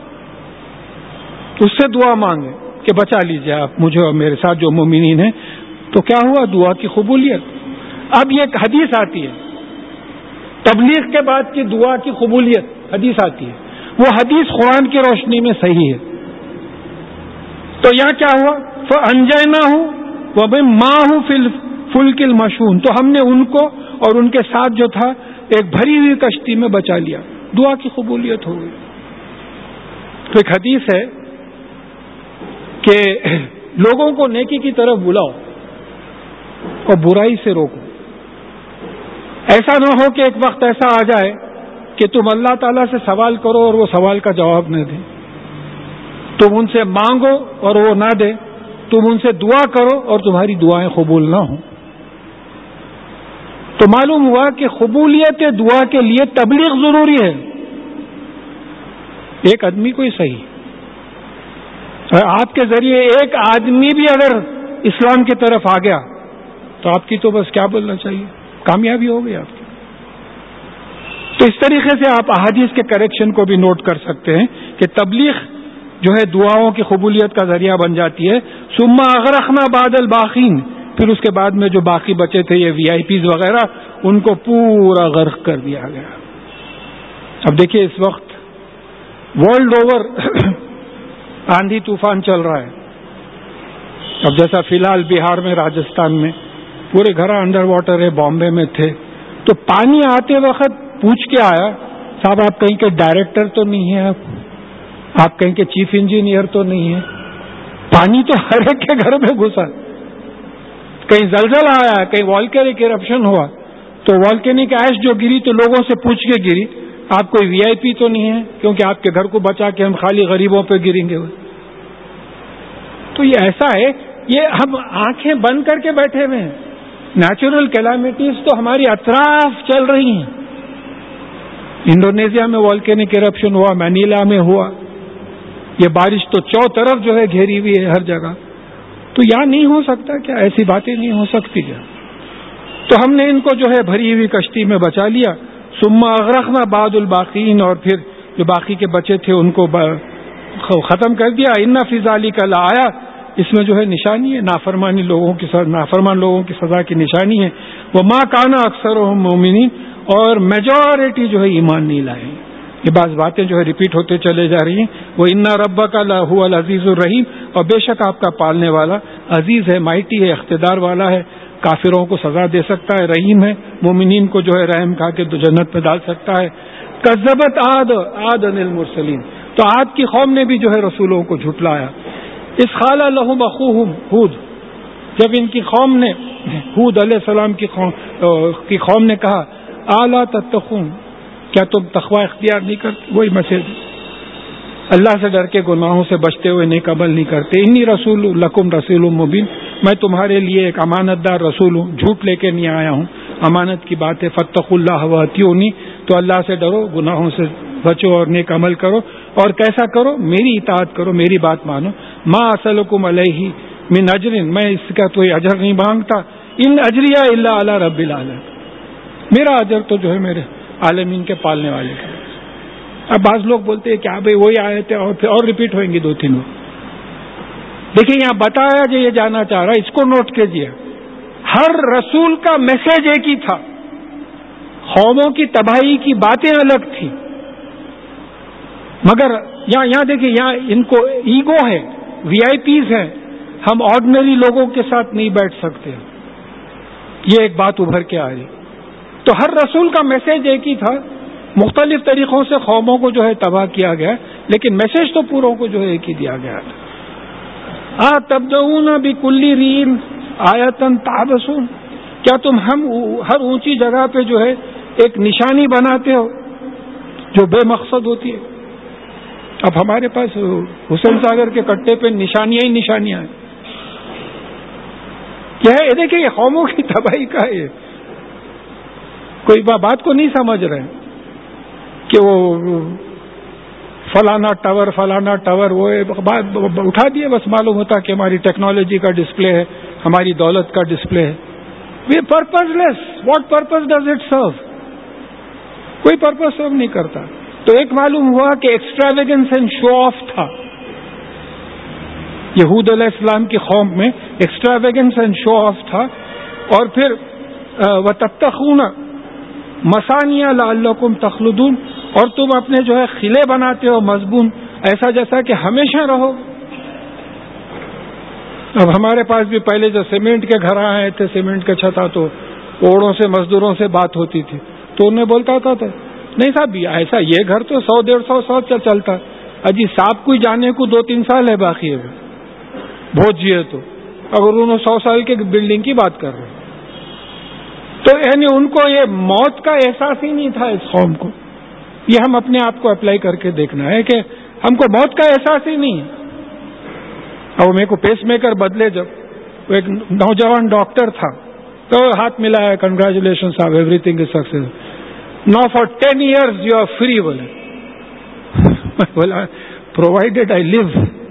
Speaker 1: اس سے دعا مانگے کہ بچا لیجیے آپ مجھے اور میرے ساتھ جو مومنین ہیں. تو کیا ہوا, دعا کی قبولیت. اب یہ ایک حدیث آتی ہے تبلیغ کے بعد کی دعا کی قبولیت, حدیث آتی ہے. وہ حدیث قرآن کی روشنی میں صحیح ہے. تو یہاں کیا ہوا, فَأَنْجَيْنَاهُ وَمَن فِي الْفُلْكِ الْمَشْحُونِ. تو ہم نے ان کو اور ان کے ساتھ جو تھا ایک بھری ہوئی کشتی میں بچا لیا. دعا کی قبولیت ہو گئی. تو ایک حدیث ہے کہ لوگوں کو نیکی کی طرف بلاؤ اور برائی سے روکو. ایسا نہ ہو کہ ایک وقت ایسا آ جائے کہ تم اللہ تعالیٰ سے سوال کرو اور وہ سوال کا جواب نہ دیں. تم ان سے مانگو اور وہ نہ دے. تم ان سے دعا کرو اور تمہاری دعائیں قبول نہ ہوں. تو معلوم ہوا کہ قبولیت دعا کے لیے تبلیغ ضروری ہے. ایک آدمی کو ہی صحیح, آپ کے ذریعے ایک آدمی بھی اگر اسلام کی طرف آ گیا تو آپ کی تو بس کیا بولنا چاہیے, کامیابی ہو گئی آپ کی. تو اس طریقے سے آپ احادیث کے کریکشن کو بھی نوٹ کر سکتے ہیں کہ تبلیغ جو ہے دعاؤں کی قبولیت کا ذریعہ بن جاتی ہے. ثم اغرقنا بعد الباقین, پھر اس کے بعد میں جو باقی بچے تھے یہ وی آئی پیز وغیرہ, ان کو پورا غرق کر دیا گیا. اب دیکھیے اس وقت ورلڈ اوور آندھی طوفان چل رہا ہے. اب جیسا فی الحال بہار میں, راجستھان میں پورے گھر انڈر واٹر ہے, بامبے میں تھے تو پانی آتے وقت پوچھ کے آیا, صاحب آپ کہیں کے ڈائریکٹر تو نہیں ہیں, آپ آپ کہیں کے چیف انجینئر تو نہیں ہیں, پانی تو ہر ایک کے گھر میں گھسا. کہیں زلزلہ آیا, کہیں والکینک ایرپشن ہوا تو والکینک ایش جو گری تو لوگوں سے پوچھ کے گری, آپ کوئی وی آئی پی تو نہیں ہے کیونکہ آپ کے گھر کو بچا کے ہم خالی غریبوں پہ گریں گے. تو یہ ایسا ہے, یہ ہم آنکھیں بند کر کے بیٹھے ہوئے ہیں. نیچرل کیلامیٹیز تو ہماری اطراف چل رہی ہیں. انڈونیشیا میں والکینک ایرپشن ہوا, مینیلا میں ہوا, یہ بارش تو چو طرف جو ہے گھیری ہوئی ہے ہر جگہ. تو یہاں نہیں ہو سکتا کیا, ایسی باتیں نہیں ہو سکتی کیا؟ تو ہم نے ان کو جو ہے بھری ہوئی کشتی میں بچا لیا. ثم اغرقنا بعد الباقین, اور پھر جو باقی کے بچے تھے ان کو ختم کر دیا. ان فی ذلک لآیات, اس میں جو ہے نشانی ہے, نافرمانی لوگوں کی نافرمان لوگوں کی سزا کی نشانی ہے. وما کان اکثرهم مؤمنین, اور میجورٹی جو ہے ایمان نہیں لائے. یہ بعض باتیں جو ہے ریپیٹ ہوتے چلے جا رہی ہیں. وہ انا ربک لہو العزیز الرحیم, اور بے شک آپ کا پالنے والا عزیز ہے, مائٹی ہے, اقتدار والا ہے, کافروں کو سزا دے سکتا ہے, رحیم ہے, مومنین کو جو ہے رحم کھا کے جنت میں ڈال سکتا ہے. کذبت عاد عاد المرسلین, تو عاد کی قوم نے بھی جو ہے رسولوں کو جھٹلایا. اس قال لهم اخوهم ہود, جب ان کی قوم نے, ہود علیہ السلام کی قوم, کی قوم نے کہا الا تتقون, کیا تم تقوی اختیار نہیں کرتے؟ وہی مسئلہ, اللہ سے ڈر کے گناہوں سے بچتے ہوئے نیک عمل نہیں کرتے. انی رسول لکم رسول مبین, میں تمہارے لیے ایک امانت دار رسول ہوں, جھوٹ لے کے نہیں آیا ہوں, امانت کی بات ہے. فاتقوا اللہ واطیعونی, تو اللہ سے ڈرو, گناہوں سے بچو اور نیک عمل کرو. اور کیسا کرو؟ میری اطاعت کرو, میری بات مانو. ما اسلکم علیہ من اجر, میں اس کا کوئی اجر نہیں مانگتا. ان اجریہ الا علی رب العالمین, میرا اجر تو جو ہے میرے عالمین کے پالنے والے کا. اب بعض لوگ بولتے ہیں کیا بھائی وہی آئے تھے اور پھر اور ریپیٹ ہوئیں گی دو تین بار. دیکھیں یہاں بتایا جو یہ جانا چاہ رہا ہے, اس کو نوٹ کیجیے. ہر رسول کا میسج ایک ہی تھا, قوموں کی تباہی کی باتیں الگ تھی, مگر یہاں یہاں دیکھیں, یہاں ان کو ایگو ہے, وی آئی پیز ہیں, ہم آرڈنری لوگوں کے ساتھ نہیں بیٹھ سکتے. یہ ایک بات ابھر کے آ رہی. تو ہر رسول کا میسج ایک ہی تھا, مختلف طریقوں سے قوموں کو جو ہے تباہ کیا گیا, لیکن میسج تو پوروں کو جو ہے ایک ہی دیا گیا تھا. آ تبدؤون بکل رین آیتن تعبثون, کیا تم ہم ہر اونچی جگہ پہ جو ہے ایک نشانی بناتے ہو جو بے مقصد ہوتی ہے؟ اب ہمارے پاس حسین ساگر کے کٹے پہ نشانیاں ہی نشانیاں ہیں. کیا ہے دیکھیں, یہ قوموں کی تباہی کا ہے. کوئی بات کو نہیں سمجھ رہے کہ وہ فلانا ٹاور فلانا ٹاور وہ اٹھا دیے, بس معلوم ہوتا کہ ہماری ٹیکنالوجی کا ڈسپلے ہے, ہماری دولت کا ڈسپلے ہے. We purposeless, what purpose does it serve? کوئی پرپز سرو نہیں کرتا. تو ایک معلوم ہوا کہ ایکسٹراویگنس اینڈ شو آف تھا یہود علیہ السلام کی قوم میں, ایکسٹراویگنس اینڈ شو آف تھا. اور پھر وَتَتَّخُونَ مَصَانِعَ لَعَلَّكُمْ تَخْلُدُونَ, اور تم اپنے جو ہے قلعے بناتے ہو مضبوط, ایسا جیسا کہ ہمیشہ رہو. اب ہمارے پاس بھی پہلے جو سیمنٹ کے گھر آئے تھے, سیمنٹ کا چھتا, تو اوڑوں سے مزدوروں سے بات ہوتی تھی تو انہیں بولتا تھا نہیں صاحب ایسا یہ گھر تو سو ڈیڑھ سو سو چلتا ہے. اجی صاحب کو جانے کو دو تین سال ہے باقی ہے, بہت جیے تو اگر انہوں سو سال کے بلڈنگ کی بات کر رہے ہیں تو یعنی ان کو یہ موت کا احساس ہی نہیں تھا اس قوم کو. یہ ہم اپنے آپ کو اپلائی کر کے دیکھنا ہے کہ ہم کو موت کا احساس ہی نہیں ہے. اور میرے کو پیس میکر بدلے جب ایک نوجوان ڈاکٹر تھا تو ہاتھ ملا ہے, کنگریچولیشن صاحب everything is success, no for ten years you are free. بولے بولا پرووائڈیڈ آئی لیو.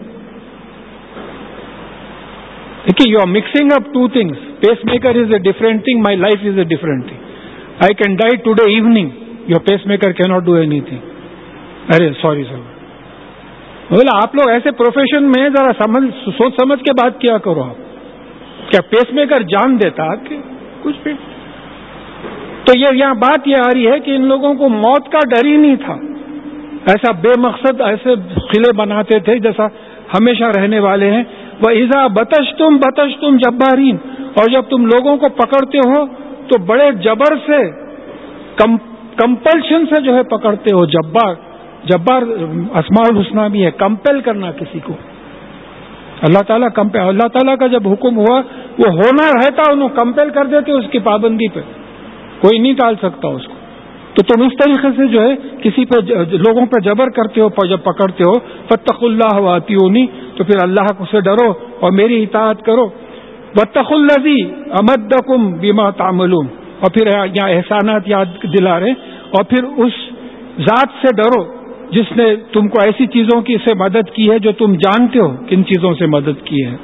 Speaker 1: دیکھیے you are mixing up two things. Peacemaker is a different thing, my life is a different thing. I can die today evening, your peacemaker کی ناٹ ڈو اینی تھنگ. ارے سوری سر, بولا آپ لوگ ایسے پروفیشن میں ذرا سمجھ سوچ سمجھ کے بات کیا کرو. آپ کیا پیس میکر جان دیتا کہ کچھ بھی؟ تو یہ یہاں بات یہ آ رہی ہے کہ ان لوگوں کو موت کا ڈر ہی نہیں تھا. ایسا بے مقصد ایسے قلعے بناتے تھے جیسا ہمیشہ رہنے والے ہیں. وہ ایزا بتش تم بتش تم جبارین, اور جب تم لوگوں کو پکڑتے ہو تو بڑے جبر سے کم کمپلشن سے جو ہے پکڑتے ہو. جبار جبار اسماء الحسنہ بھی ہے, کمپل کرنا کسی کو. اللہ تعالیٰ کمپل, اللہ تعالیٰ کا جب حکم ہوا وہ ہونا رہتا, انہوں کمپل کر دیتے اس کی پابندی پہ, کوئی نہیں ٹال سکتا اس کو. تو تم اس طریقے سے جو ہے کسی پہ لوگوں پہ جبر کرتے ہو, جب پکڑتے ہو فاتقوا اللہ واطیعونی, تو پھر اللہ سے ڈرو اور میری اطاعت کرو. واتقوا الذی امدکم بما تعملون, اور پھر یہاں احسانات یاد دلا رہے, اور پھر اس ذات سے ڈرو جس نے تم کو ایسی چیزوں کی سے مدد کی ہے جو تم جانتے ہو کن چیزوں سے مدد کی ہے.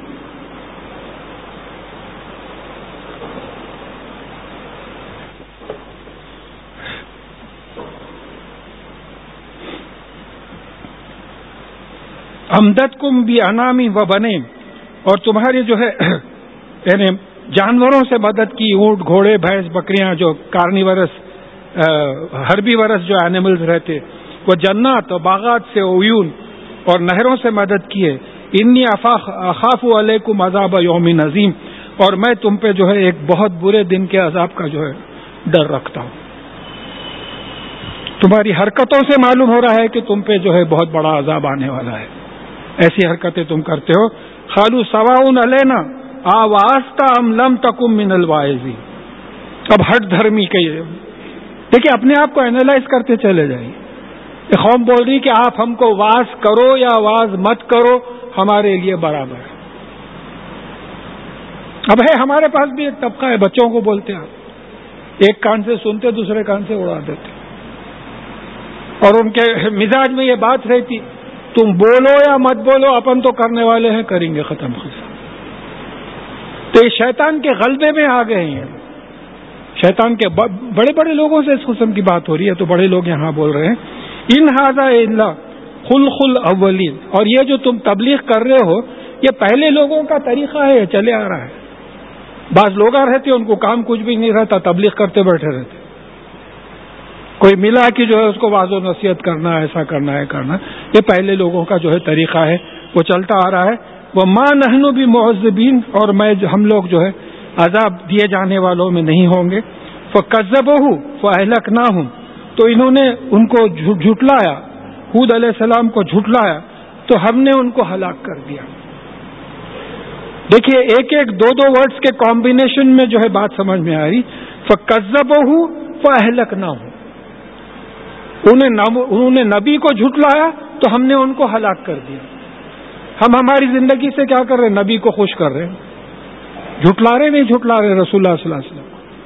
Speaker 1: امددکم بانعام و بنین, اور تمہاری جو ہے یعنی جانوروں سے مدد کی, اونٹ گھوڑے بھینس بکریاں جو کارنیورس ہربی ورس جو اینیملز رہتے, وہ جنات اور باغات سے عیون اور نہروں سے مدد کی ہے. انی اخاف علیکم عذاب یوم عظیم, اور میں تم پہ جو ہے ایک بہت برے دن کے عذاب کا جو ہے ڈر رکھتا ہوں. تمہاری حرکتوں سے معلوم ہو رہا ہے کہ تم پہ جو ہے بہت بڑا عذاب آنے والا ہے. ایسی حرکتیں تم کرتے ہو. قالوا سواء علینا آواست ام لم تکم من الواعظین. اب ہٹ دھرمی کے دیکھیں اپنے آپ کو اینالائز کرتے چلے جائیے. یہ قوم بول رہی کہ آپ ہم کو واز کرو یا واز مت کرو ہمارے لیے برابر ہے. اب ہے ہمارے پاس بھی ایک طبقہ ہے, بچوں کو بولتے ہیں آپ ایک کان سے سنتے دوسرے کان سے اڑا دیتے, اور ان کے مزاج میں یہ بات رہتی تم بولو یا مت بولو اپن تو کرنے والے ہیں, کریں گے, ختم خزا. تو یہ شیطان کے غلبے میں آ گئے ہیں. شیطان کے بڑے بڑے لوگوں سے اس قسم کی بات ہو رہی ہے, تو بڑے لوگ یہاں بول رہے ہیں ان ھذا الا خلق الاولین, اور یہ جو تم تبلیغ کر رہے ہو یہ پہلے لوگوں کا طریقہ ہے, چلے آ رہا ہے. بعض لوگ آ رہتے ان کو کام کچھ بھی نہیں رہتا, تبلیغ کرتے بیٹھے رہتے. کوئی ملا کہ جو ہے اس کو واضح و نصیحت کرنا, ایسا کرنا ہے کرنا, یہ پہلے لوگوں کا جو ہے طریقہ ہے, وہ چلتا آ رہا ہے. وہ ما نحن بمعذبین, اور میں ہم لوگ جو ہے عذاب دیے جانے والوں میں نہیں ہوں گے. فکذبوہ فاہلکناہم, تو انہوں نے ان کو جھٹلایا, ہود علیہ السلام کو جھٹلایا تو ہم نے ان کو ہلاک کر دیا. دیکھیے ایک ایک دو دو ورڈز کے کمبینیشن میں جو ہے بات سمجھ میں آ رہی. فکذبوہ فاہلکناہم, انہوں نے نبی کو جھٹلایا تو ہم نے ان کو ہلاک کر دیا. ہم ہماری زندگی سے کیا کر رہے ہیں, نبی کو خوش کر رہے ہیں, جھٹلا رہے نہیں جھٹلا رہے رسول اللہ صلی اللہ علیہ وسلم.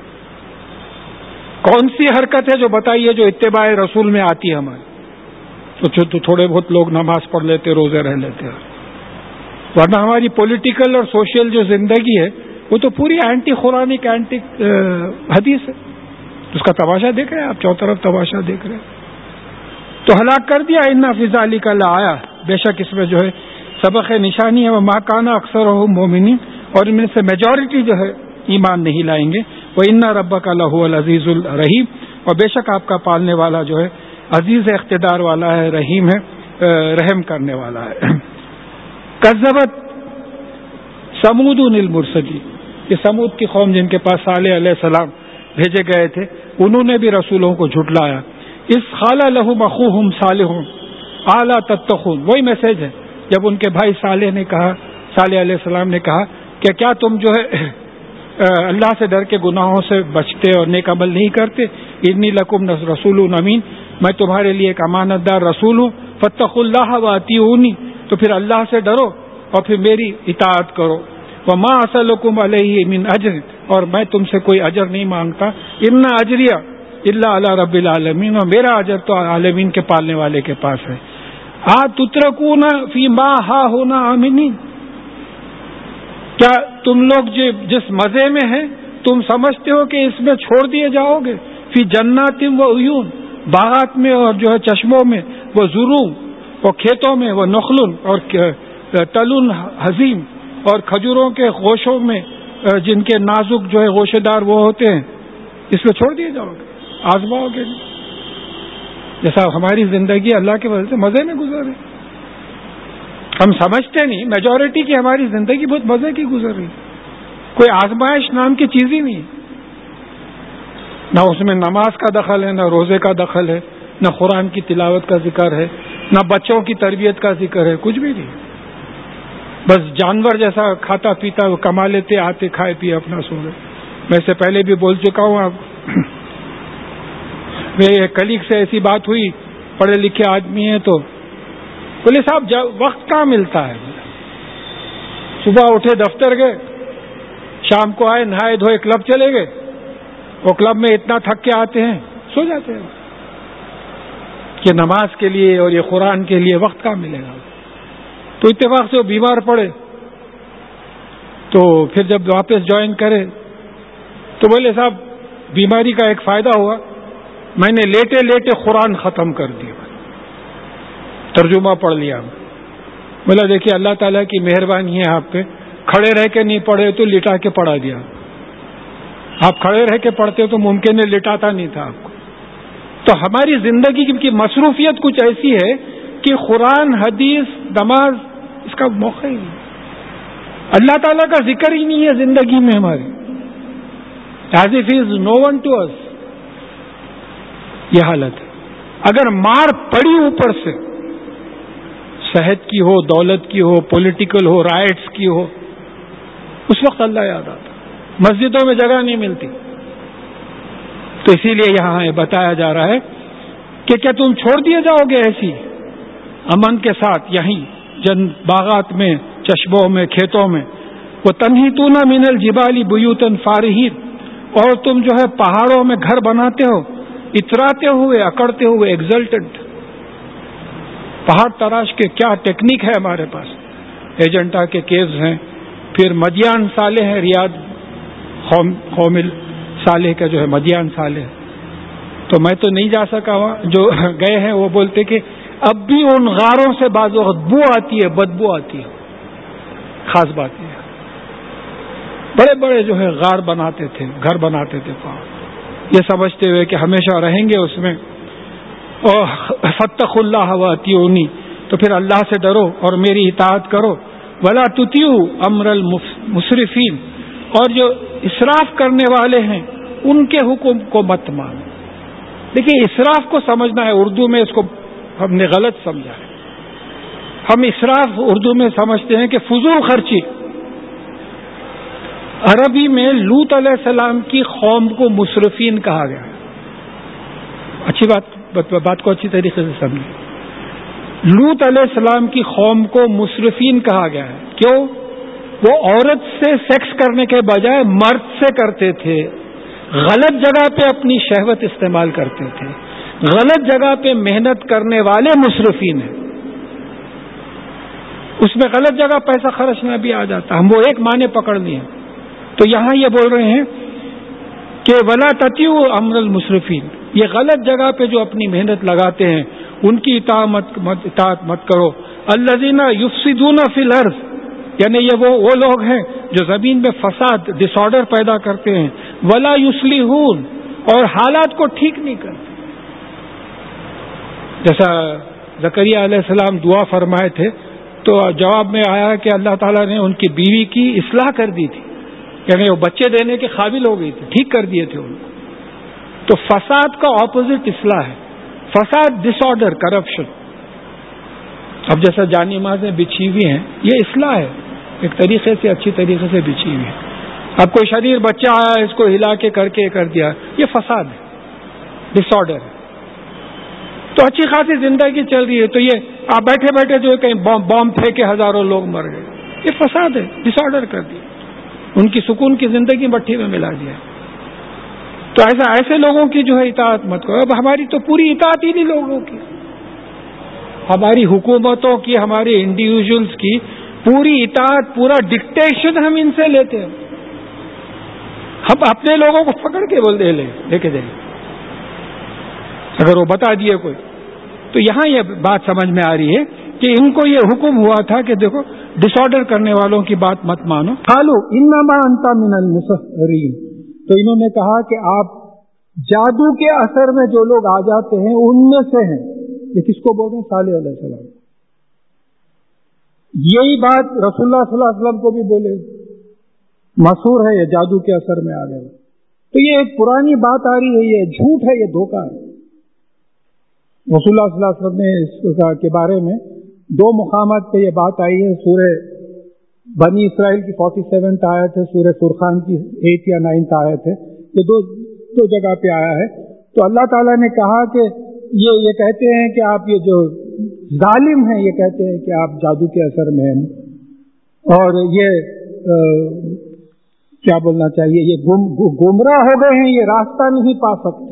Speaker 1: کون سی حرکت ہے جو بتائیے جو اتباع رسول میں آتی ہے ہماری؟ تو تھوڑے بہت لوگ نماز پڑھ لیتے, روزے رہ لیتے, ورنہ ہماری پولیٹیکل اور سوشل جو زندگی ہے وہ تو پوری اینٹی قرآنک اینٹی حدیث ہے. اس کا تماشا دیکھ رہے ہیں آپ, چوتھ طرف تماشا دیکھ رہے ہیں. تو ہلاک کر دیا. ان فی ذلک لآیہ, بے شک اس میں جو ہے سبق نشانی ہے. وما کان اکثرهم مومنین, اور ان میں سے میجورٹی جو ہے ایمان نہیں لائیں گے. وان ربک لہو العزیز الرحیم, اور بے شک آپ کا پالنے والا جو ہے عزیز اقتدار والا ہے, رحیم ہے, رحم کرنے والا ہے. کذبت ثمود المرسلین, یہ سمود کی قوم جن کے پاس صالح علیہ السلام بھیجے گئے تھے, انہوں نے بھی رسولوں کو جھٹلایا. اس قال لهم اخوهم صالح الا تتقون، وہی میسج ہے جب ان کے بھائی صالح نے کہا، صالح علیہ السلام نے کہا کہ کیا تم جو ہے اللہ سے ڈر کے گناہوں سے بچتے اور نیک عمل نہیں کرتے؟ انی لکم رسول امین، میں تمہارے لیے ایک امانت دار رسول ہوں، فاتقوا اللہ واطیعونی، تو پھر اللہ سے ڈرو اور پھر میری اطاعت کرو، وما اسألکم علیہ من اجر، اور میں تم سے کوئی اجر نہیں مانگتا، ان اجریہ الا علی رب العالمین، اور میرا اجر تو عالمین کے پالنے والے کے پاس ہے۔ آ تترکون فی ما ہاہنا آمنین، کیا تم لوگ جس مزے میں ہیں تم سمجھتے ہو کہ اس میں چھوڑ دیے جاؤ گے؟ فی جنات و عیون، باغات میں اور جو ہے چشموں میں، وہ زروع اور کھیتوں میں، وہ نخل اور تلن حزیم، اور کھجوروں کے گوشوں میں جن کے نازک جو ہے گوشے دار وہ ہوتے ہیں، اس میں چھوڑ دیے جاؤ گے؟ آزماؤ گے؟ جیسا ہماری زندگی اللہ کی وجہ سے مزے میں گزر رہی، ہم سمجھتے نہیں میجورٹی کی ہماری زندگی بہت مزے کی گزر رہی، کوئی آزمائش نام کی چیز ہی نہیں، نہ اس میں نماز کا دخل ہے، نہ روزے کا دخل ہے، نہ قرآن کی تلاوت کا ذکر ہے، نہ بچوں کی تربیت کا ذکر ہے، کچھ بھی نہیں، بس جانور جیسا کھاتا پیتا وہ کما لیتے، آتے کھائے پیے اپنا سو گئے۔ میں سے پہلے بھی بول چکا ہوں، اب میرے کلیگ سے ایسی بات ہوئی، پڑھے لکھے آدمی ہیں، تو بولے صاحب وقت کہاں ملتا ہے؟ صبح اٹھے دفتر گئے، شام کو آئے نہائے دھوئے کلب چلے گئے، وہ کلب میں اتنا تھک کے آتے ہیں سو جاتے ہیں، کہ نماز کے لیے اور یہ قرآن کے لیے وقت کہاں ملے گا؟ تو اتفاق سے وہ بیمار پڑے، تو پھر جب واپس جوائن کرے تو بولے صاحب بیماری کا ایک فائدہ ہوا، میں نے لیٹے لیٹے قرآن ختم کر دیا، ترجمہ پڑھ لیا۔ بولا دیکھیے اللہ تعالیٰ کی مہربانی ہے آپ پہ، کھڑے رہ کے نہیں پڑھے تو لٹا کے پڑھا دیا، آپ کھڑے رہ کے پڑھتے تو ممکن ہے لٹاتا نہیں تھا آپ کو۔ تو ہماری زندگی کی مصروفیت کچھ ایسی ہے کہ قرآن، حدیث، نماز اس کا موقع ہی نہیں، اللہ تعالیٰ کا ذکر ہی نہیں ہے زندگی میں ہماری، as if he is no one to us, یہ حالت ہے۔ اگر مار پڑی اوپر سے، صحت کی ہو، دولت کی ہو، پولیٹیکل ہو، رائٹس کی ہو، اس وقت اللہ یاد آتا، مسجدوں میں جگہ نہیں ملتی۔ تو اسی لیے یہاں یہ بتایا جا رہا ہے کہ کیا تم چھوڑ دیے جاؤ گے ایسی امن کے ساتھ یہیں جن باغات میں، چشموں میں، کھیتوں میں، وہ تنحتون من الجبال بیوتا فارہین، اور تم جو ہے پہاڑوں میں گھر بناتے ہو اتراتے ہوئے، اکڑتے ہوئے، ایگزلٹنٹ، پہاڑ تراش کے کیا ٹیکنیک ہے ہمارے پاس، ایجنٹا کے کیوز ہیں، پھر مدیان صالح ہے، ریاض خومل صالح کا جو ہے مدیان صالح، تو میں تو نہیں جا سکا وہاں، جو گئے ہیں وہ بولتے کہ اب بھی ان غاروں سے بعض وقت بو آتی ہے، بدبو آتی ہے، خاص بات یہ ہے، بڑے بڑے جو ہے غار بناتے تھے، گھر بناتے تھے پہاڑ، یہ سمجھتے ہوئے کہ ہمیشہ رہیں گے اس میں، اور فاتقوا اللہ واطیعونی، تو پھر اللہ سے ڈرو اور میری اطاعت کرو، ولا تطیعوا امر المسرفین، اور جو اسراف کرنے والے ہیں ان کے حکم کو مت مانو۔ دیکھیے اسراف کو سمجھنا ہے، اردو میں اس کو ہم نے غلط سمجھا ہے، ہم اسراف اردو میں سمجھتے ہیں کہ فضول خرچی، عربی میں لوط علیہ السلام کی قوم کو مسرفین کہا گیا ہے، اچھی بات بات کو اچھی طریقے سے سمجھیں، لوط علیہ السلام کی قوم کو مسرفین کہا گیا ہے، کیوں؟ وہ عورت سے سیکس کرنے کے بجائے مرد سے کرتے تھے، غلط جگہ پہ اپنی شہوت استعمال کرتے تھے، غلط جگہ پہ محنت کرنے والے مسرفین ہیں، اس میں غلط جگہ پیسہ خرچنا بھی آ جاتا، ہم وہ ایک معنی پکڑ لیے۔ تو یہاں یہ بول رہے ہیں کہ ولا تطیعوا امر المسرفین، یہ غلط جگہ پہ جو اپنی محنت لگاتے ہیں ان کی اطاعت مت اطاعت مت کرو، الذین یفسدون فی الارض، یعنی یہ وہ وہ لوگ ہیں جو زمین میں فساد، ڈس آرڈر پیدا کرتے ہیں، ولا یصلحون، اور حالات کو ٹھیک نہیں کرتے، جیسا زکریا علیہ السلام دعا فرمائے تھے تو جواب میں آیا کہ اللہ تعالیٰ نے ان کی بیوی کی اصلاح کر دی تھی، یعنی وہ بچے دینے کے قابل ہو گئی تھی، ٹھیک کر دیے تھے ان کو۔ تو فساد کا اپوزٹ اصلاح ہے، فساد، ڈس آرڈر، کرپشن. اب جیسا جانی نمازیں بچھی ہوئی ہیں، یہ اصلاح ہے، ایک طریقے سے اچھی طریقے سے بچھی ہوئی ہے. اب کوئی شریر بچہ آیا، اس کو ہلا کے کر کے کر دیا، یہ فساد ہے، ڈس آرڈر ہے. تو اچھی خاصی زندگی چل رہی ہے، تو یہ آپ بیٹھے بیٹھے جو کہیں بام پھینکے ہزاروں لوگ مر گئے، یہ فساد ہے، ڈس آرڈر کر دیا، ان کی سکون کی زندگی مٹھی میں ملا دیا. تو ایسا ایسے لوگوں کی جو ہے اطاعت مت کرو. اب ہماری تو پوری اطاعت ہی نہیں لوگوں کی، ہماری حکومتوں کی، ہمارے انڈیویجولز کی پوری اطاعت، پورا ڈکٹیشن ہم ان سے لیتے ہیں. ہم اپنے لوگوں کو پکڑ کے بول دے لے لے کے جائیں اگر وہ بتا دیے کوئی. تو یہاں یہ بات سمجھ میں آ رہی ہے کہ ان کو یہ حکم ہوا تھا کہ دیکھو ڈس آرڈر کرنے والوں کی بات مت مانو. قالوا انما انت من المسحرین، تو انہوں نے کہا کہ آپ جادو کے اثر میں جو لوگ آ جاتے ہیں ان میں سے ہیں. یہ کس کو بول رہے ہیں؟ صالح علیہ السلام. یہی بات رسول اللہ صلی اللہ علیہ وسلم کو بھی بولے، مشہور ہے یہ جادو کے اثر میں آ گئے. تو یہ ایک پرانی بات آ رہی ہے، یہ جھوٹ ہے، یہ دھوکہ ہے. رسول اللہ صلی اللہ علیہ وسلم نے اس کے بارے میں دو مقامات پہ یہ بات آئی ہے. سورہ بنی اسرائیل کی فورٹی سیونتھ آیت ہے، سورہ فرقان کی ایٹ یا نائنتھ آیت ہے. یہ دو دو جگہ پہ آیا ہے. تو اللہ تعالیٰ نے کہا کہ یہ یہ کہتے ہیں کہ آپ یہ جو ظالم ہیں، یہ کہتے ہیں کہ آپ جادو کے اثر میں ہیں، اور یہ آ, کیا بولنا چاہیے، یہ گم, گمراہ ہو گئے ہیں، یہ راستہ نہیں پا سکتے.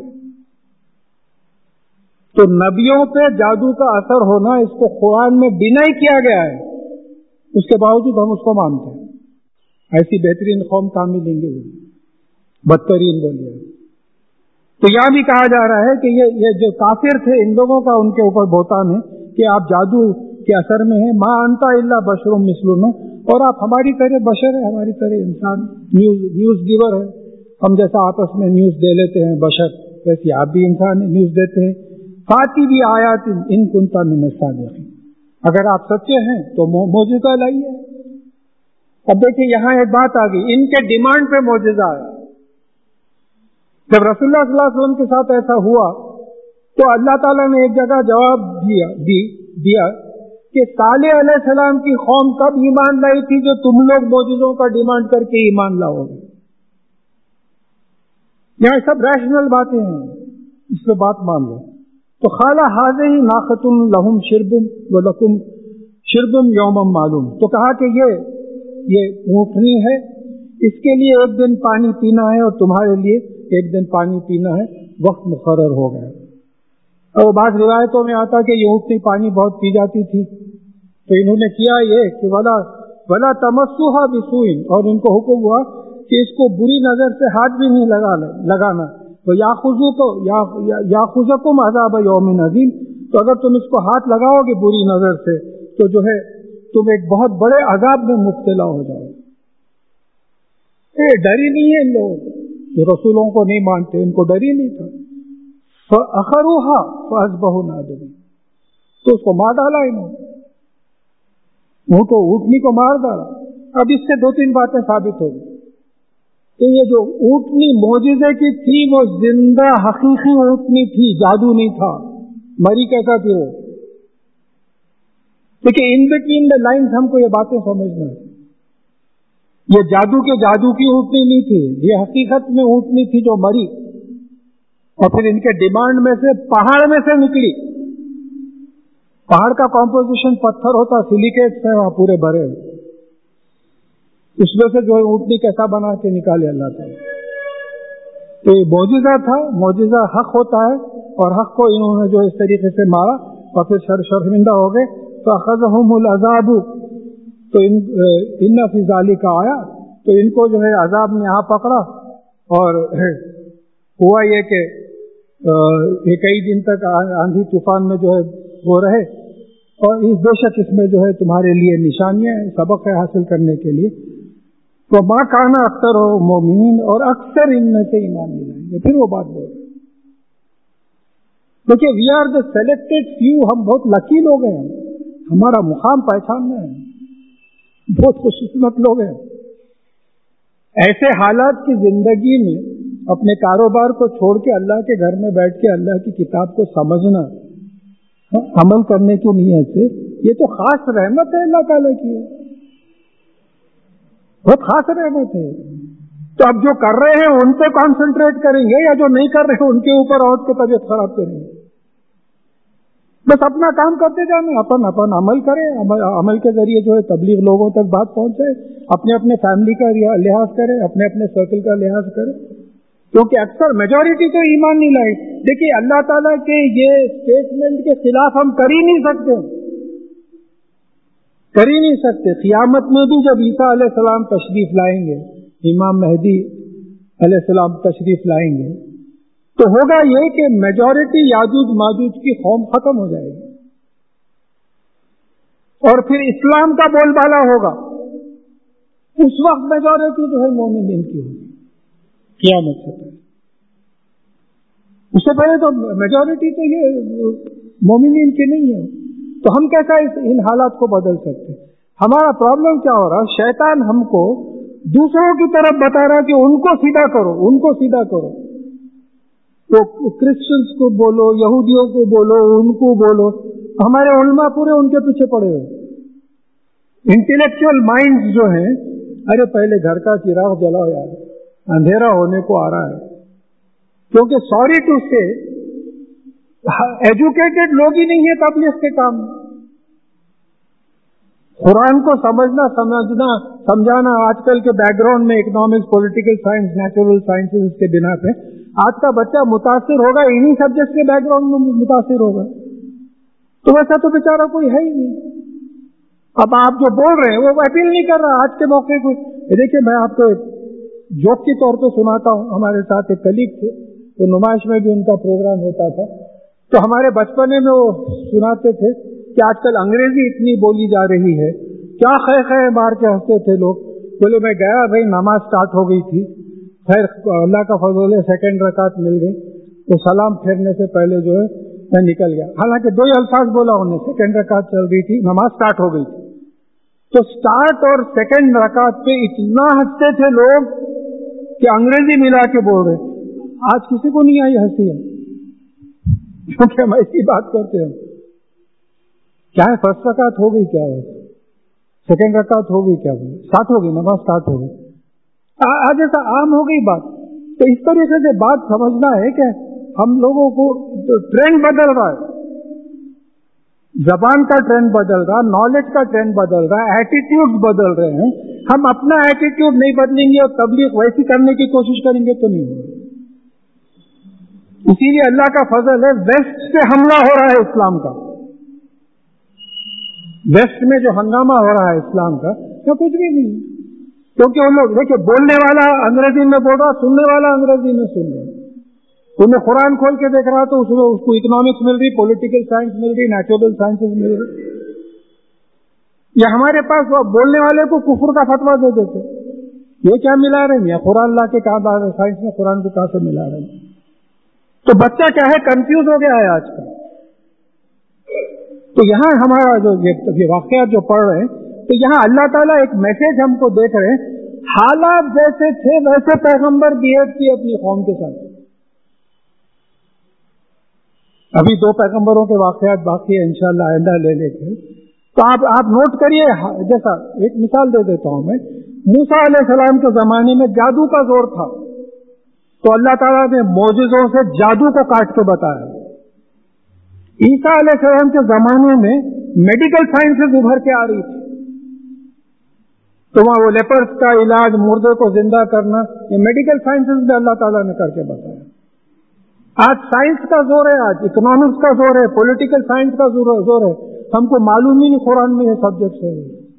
Speaker 1: تو نبیوں پہ جادو کا اثر ہونا، اس کو قرآن میں ڈینائی کیا گیا ہے، اس کے باوجود ہم اس کو مانتے ہیں. ایسی بہترین قوم کہاں ملیں گے، بدترین بولیے. تو یہاں بھی کہا جا رہا ہے کہ یہ یہ جو کافر تھے، ان لوگوں کا ان کے اوپر بہتان ہے کہ آپ جادو کے اثر میں ہیں. ما انت الا بشر مثلنا، اور آپ ہماری طرح بشر ہیں، ہماری طرح انسان، نیوز نیوز گیور ہے. ہم جیسا آپس میں نیوز دے لیتے ہیں بشر، ویسے آپ بھی انسان ہیں، نیوز دیتے ہیں. فاتی بھی آیات ان کنت من الصادقین، اگر آپ سچے ہیں تو معجزہ لائیے. اب دیکھیں یہاں ایک بات آ گئی، ان کے ڈیمانڈ پہ معجزہ آیا. جب رسول اللہ صلی اللہ علیہ وسلم کے ساتھ ایسا ہوا تو اللہ تعالیٰ نے ایک جگہ جواب دیا دی دیا کہ صالح علیہ السلام کی قوم کب ایمان لائی تھی جو تم لوگ معجزوں کا ڈیمانڈ کر کے ایمان لاؤ گے. یہاں سب ریشنل باتیں ہیں، اس پہ بات مان لو. تو خالہ حاضر ناقۃ لہم شرب ولکم شرب یوم معلوم، تو کہا کہ یہ یہ اونٹنی ہے، اس کے لیے ایک دن پانی پینا ہے اور تمہارے لیے ایک دن پانی پینا ہے، وقت مقرر ہو گیا. اور بعض روایتوں میں آتا کہ یہ اونٹنی پانی بہت پی جاتی تھی، تو انہوں نے کیا یہ کہ ولا ولا تمسوها بسوء، اور ان کو حکم ہوا کہ اس کو بری نظر سے ہاتھ بھی نہیں لگانا لگانا تو یاخذکم عذاب یوم عظیم، تو اگر تم اس کو ہاتھ لگاؤ گے بری نظر سے تو جو ہے تم ایک بہت بڑے عذاب میں مبتلا ہو جاؤ. یہ ڈر ہی نہیں ہے ان لوگوں کو، جو رسولوں کو نہیں مانتے، ان کو ڈر ہی نہیں تھا. فَأَخَرُوهَا فَأَصْبَحُوا نَادِمِينَ، تو اس کو مار ڈالا انہوں نے، وہ تو اونٹنی کو مار ڈالا. اب اس سے دو تین باتیں ثابت ہو گئی کہ یہ جو اونٹنی معجزے کی تھی وہ زندہ حقیقی اونٹنی تھی، جادو نہیں تھا، مری کیسا تھی وہ. دیکھیں ان بٹوین دا لائنز ہم کو یہ باتیں سمجھنا ہے. یہ جادو کے جادو کی اونٹنی نہیں تھی، یہ حقیقت میں اونٹنی تھی جو مری، اور پھر ان کے ڈیمانڈ میں سے پہاڑ میں سے نکلی. پہاڑ کا کمپوزیشن پتھر ہوتا، سلیکیٹس ہیں وہاں پورے بھرے، اس میں سے جو اونٹنی کیسا بنا کے نکالے اللہ تعالیٰ. تو یہ معجزہ تھا، معجزہ حق ہوتا ہے، اور حق کو انہوں نے جو اس طریقے سے مارا اور پھر شر شرمندہ ہو گئے. فَأَخَذَهُمُ الْعَذَابُ، تو ان فی ذَلِکَ آیا، تو ان کو جو ہے عذاب نے یہاں پکڑا، اور ہوا یہ کہ یہ کئی دن تک آندھی طوفان میں جو ہے وہ رہے. اور اس بے شک اس میں جو ہے تمہارے لیے نشانیاں ہیں، سبق ہے حاصل کرنے کے لیے. تو ماں کانا اکثر ہو مومنین، اور اکثر ان میں سے ایمان نہیں لائیں گے. پھر وہ بات بول رہے دیکھیے we are the selected few, ہم بہت لکی لوگ ہیں، ہمارا مقام پہچاننا ہے، بہت خوش قسمت لوگ ہیں. ایسے حالات کی زندگی میں اپنے کاروبار کو چھوڑ کے اللہ کے گھر میں بیٹھ کے اللہ کی کتاب کو سمجھنا، عمل کرنے کی نیت سے، یہ تو خاص رحمت ہے اللہ تعالیٰ کی، بہت خاص رحمت ہے۔ تو اب جو کر رہے ہیں ان پہ کانسنٹریٹ کریں گے یا جو نہیں کر رہے ہیں ان کے اوپر اور کے طبیعت خراب کریں گے؟ بس اپنا کام کرتے جانا، اپن اپن عمل کریں، عمل کے ذریعے جو ہے تبلیغ لوگوں تک بات پہنچائے، اپنے اپنے فیملی کا لحاظ کریں، اپنے اپنے سرکل کا لحاظ کریں، کیونکہ اکثر میجورٹی تو ایمان نہیں لائی۔ دیکھیے اللہ تعالیٰ کے یہ اسٹیٹمنٹ کے خلاف ہم کر ہی نہیں سکتے، کر ہی نہیں سکتے۔ قیامت میں بھی جب عیسیٰ علیہ السلام تشریف لائیں گے، امام مہدی علیہ السلام تشریف لائیں گے، تو ہوگا یہ کہ میجورٹی یاجوج ماجوج کی قوم ختم ہو جائے گی، اور پھر اسلام کا بول بالا ہوگا۔ اس وقت میجورٹی جو ہے مومنین کی ہوگی قیامت سے پہلے۔ اس سے پہلے تو میجورٹی تو یہ مومنین کی نہیں ہے، تو ہم کیسا ان حالات کو بدل سکتے؟ ہمارا پرابلم کیا ہو رہا؟ شیطان ہم کو دوسروں کی طرف بتا رہا کہ ان کو سیدھا کرو، ان کو سیدھا کرو، تو کرسچنس کو بولو، یہودیوں کو بولو، ان کو بولو۔ ہمارے علماء پورے ان کے پیچھے پڑے ہوئے، انٹلیکچوئل مائنڈز جو ہیں، ارے پہلے گھر کا چراغ جلاؤ یار، اندھیرا ہونے کو آ رہا ہے۔ کیونکہ سوری ٹو سے ایجوکیٹڈ لوگ ہی نہیں ہے تبلیغ کے کام میں۔ قرآن کو سمجھنا سمجھنا سمجھانا آج کل کے بیک گراؤنڈ میں economics, political science, natural sciences کے بنا پہ آج کا بچہ متاثر ہوگا، انہی سبجیکٹ کے بیک گراؤنڈ میں متاثر ہوگا، تو ویسا تو بیچارہ کوئی ہے ہی نہیں۔ اب آپ جو بول رہے ہیں وہ اپیل نہیں کر رہا آج کے موقع کو۔ دیکھیے میں آپ کو جوک کے طور پہ سناتا ہوں، ہمارے ساتھ ایک کلیگ تھے، تو نمائش میں بھی ان کا پروگرام ہوتا تھا، تو ہمارے بچپنے میں وہ سناتے تھے کہ آج کل انگریزی اتنی بولی جا رہی ہے، کیا خے خے مار کے ہنستے تھے لوگ۔ بولے میں گیا بھائی، نماز سٹارٹ ہو گئی تھی، خیر اللہ کا فضل ہے سیکنڈ رکعت مل گئی، تو سلام پھیرنے سے پہلے جو ہے میں نکل گیا۔ حالانکہ دو ہی الفاظ بولا انہوں نے، سیکنڈ رکعت چل رہی تھی، نماز سٹارٹ ہو گئی تھی۔ تو سٹارٹ اور سیکنڈ رکعت پہ اتنا ہنستے تھے لوگ کہ انگریزی ملا کے بول رہے۔ آج کسی کو نہیں آئی ہنسی ہے، کیونکہ ہم ایسی بات کرتے ہیں۔ کیا ہے فرسٹ رکعت ہو گئی، کیا ہے سیکنڈ رکعت ہو گئی، کیا ہوئی سٹارٹ ہو گئی، نماز سٹارٹ ہو گئی، آج ایسا عام ہو گئی بات۔ تو اس طریقے سے بات سمجھنا ہے کہ ہم لوگوں کو ٹرینڈ بدل رہا ہے، زبان کا ٹرینڈ بدل رہا، نالج کا ٹرینڈ بدل رہا، ایٹیٹیوڈ بدل رہے ہیں۔ ہم اپنا ایٹیٹیوڈ نہیں بدلیں گے اور تبلیغ ویسی کرنے کی کوشش کریں گے تو نہیں ہوگا۔ اسی لیے اللہ کا فضل ہے، ویسٹ سے حملہ ہو رہا ہے اسلام کا، ویسٹ میں جو ہنگامہ ہو رہا ہے اسلام کا، یا کچھ بھی نہیں، کیونکہ ان لوگ دیکھیں بولنے والا انگریزی میں بول رہا، سننے والا انگریزی میں سن رہا۔ انہیں قرآن کھول کے دیکھ رہا تو اس میں اس کو اکنامکس مل رہی، پولیٹیکل سائنس مل رہی، نیچرل سائنسز مل رہی۔ یا ہمارے پاس وہ بولنے والے کو کفر کا فتویٰ دے دیتے، یہ کیا ملا رہے ہیں، یا قرآن لا کے کہاں لا رہے، سائنس میں قرآن کو کہاں سے ملا رہے ہیں۔ تو بچہ کیا ہے، کنفیوز ہو گیا ہے آج کل۔ تو یہاں ہمارا جو یہ واقعات جو پڑھ رہے ہیں، تو یہاں اللہ تعالیٰ ایک میسج ہم کو دیکھ رہے ہیں، حالات جیسے تھے ویسے پیغمبر بہیو کیے اپنی قوم کے ساتھ۔ ابھی دو پیغمبروں کے واقعات باقی ہیں، انشاءاللہ آئندہ لے لے کے، تو آپ آپ نوٹ کریے۔ جیسا ایک مثال دے دیتا ہوں میں، موسیٰ علیہ السلام کے زمانے میں جادو کا زور تھا، تو اللہ تعالیٰ نے معجزوں سے جادو کو کاٹ کے بتایا۔ عیسیٰ علیہ السلام کے زمانے میں میڈیکل سائنسز ابھر کے آ رہی تھی، تو وہاں وہ لیپرس کا علاج، مردے کو زندہ کرنا، یہ میڈیکل سائنسز میں اللہ تعالیٰ نے کر کے بتایا۔ آج سائنس کا زور ہے، آج اکنامکس کا زور ہے، پولیٹیکل سائنس کا زور ہے، ہم کو معلوم ہی نہیں قرآن میں یہ سبجیکٹ ہے۔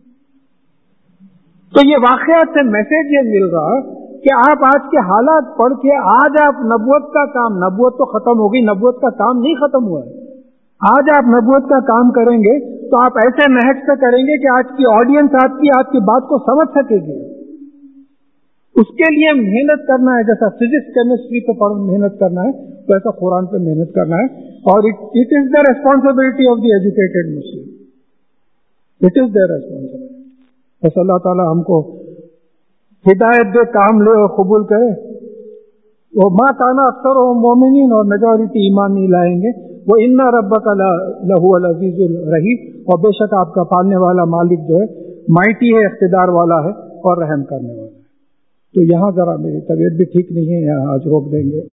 Speaker 1: تو یہ واقعات سے میسج یہ مل رہا کہ آپ آج کے حالات پڑھ کے، آج آپ نبوت کا کام، نبوت تو ختم ہوگی، نبوت کا کام نہیں ختم ہوا ہے، آج آپ نبوت کا کام کریں گے تو آپ ایسے نہج سے کریں گے کہ آج کی آڈینس آپ کی آپ کی بات کو سمجھ سکے گی۔ اس کے لیے محنت کرنا ہے، جیسا فزکس کیمسٹری پہ محنت کرنا ہے ویسا قرآن پہ محنت کرنا ہے، اور it is the responsibility of the educated Muslim, it is the responsibility. بس اللہ تعالیٰ ہم کو ہدایت دے، کام لے اور قبول کرے۔ وہ ما کانا اکثر مومنین، اور میجورٹی ایمان نہیں لائیں گے. وہ ان ربک لہو العزیز الرحیم، اور بے شک آپ کا پالنے والا مالک جو ہے مائٹی ہے، اقتدار والا ہے اور رحم کرنے والا ہے. تو یہاں ذرا میری طبیعت بھی ٹھیک نہیں ہے، یہاں آج روک دیں گے.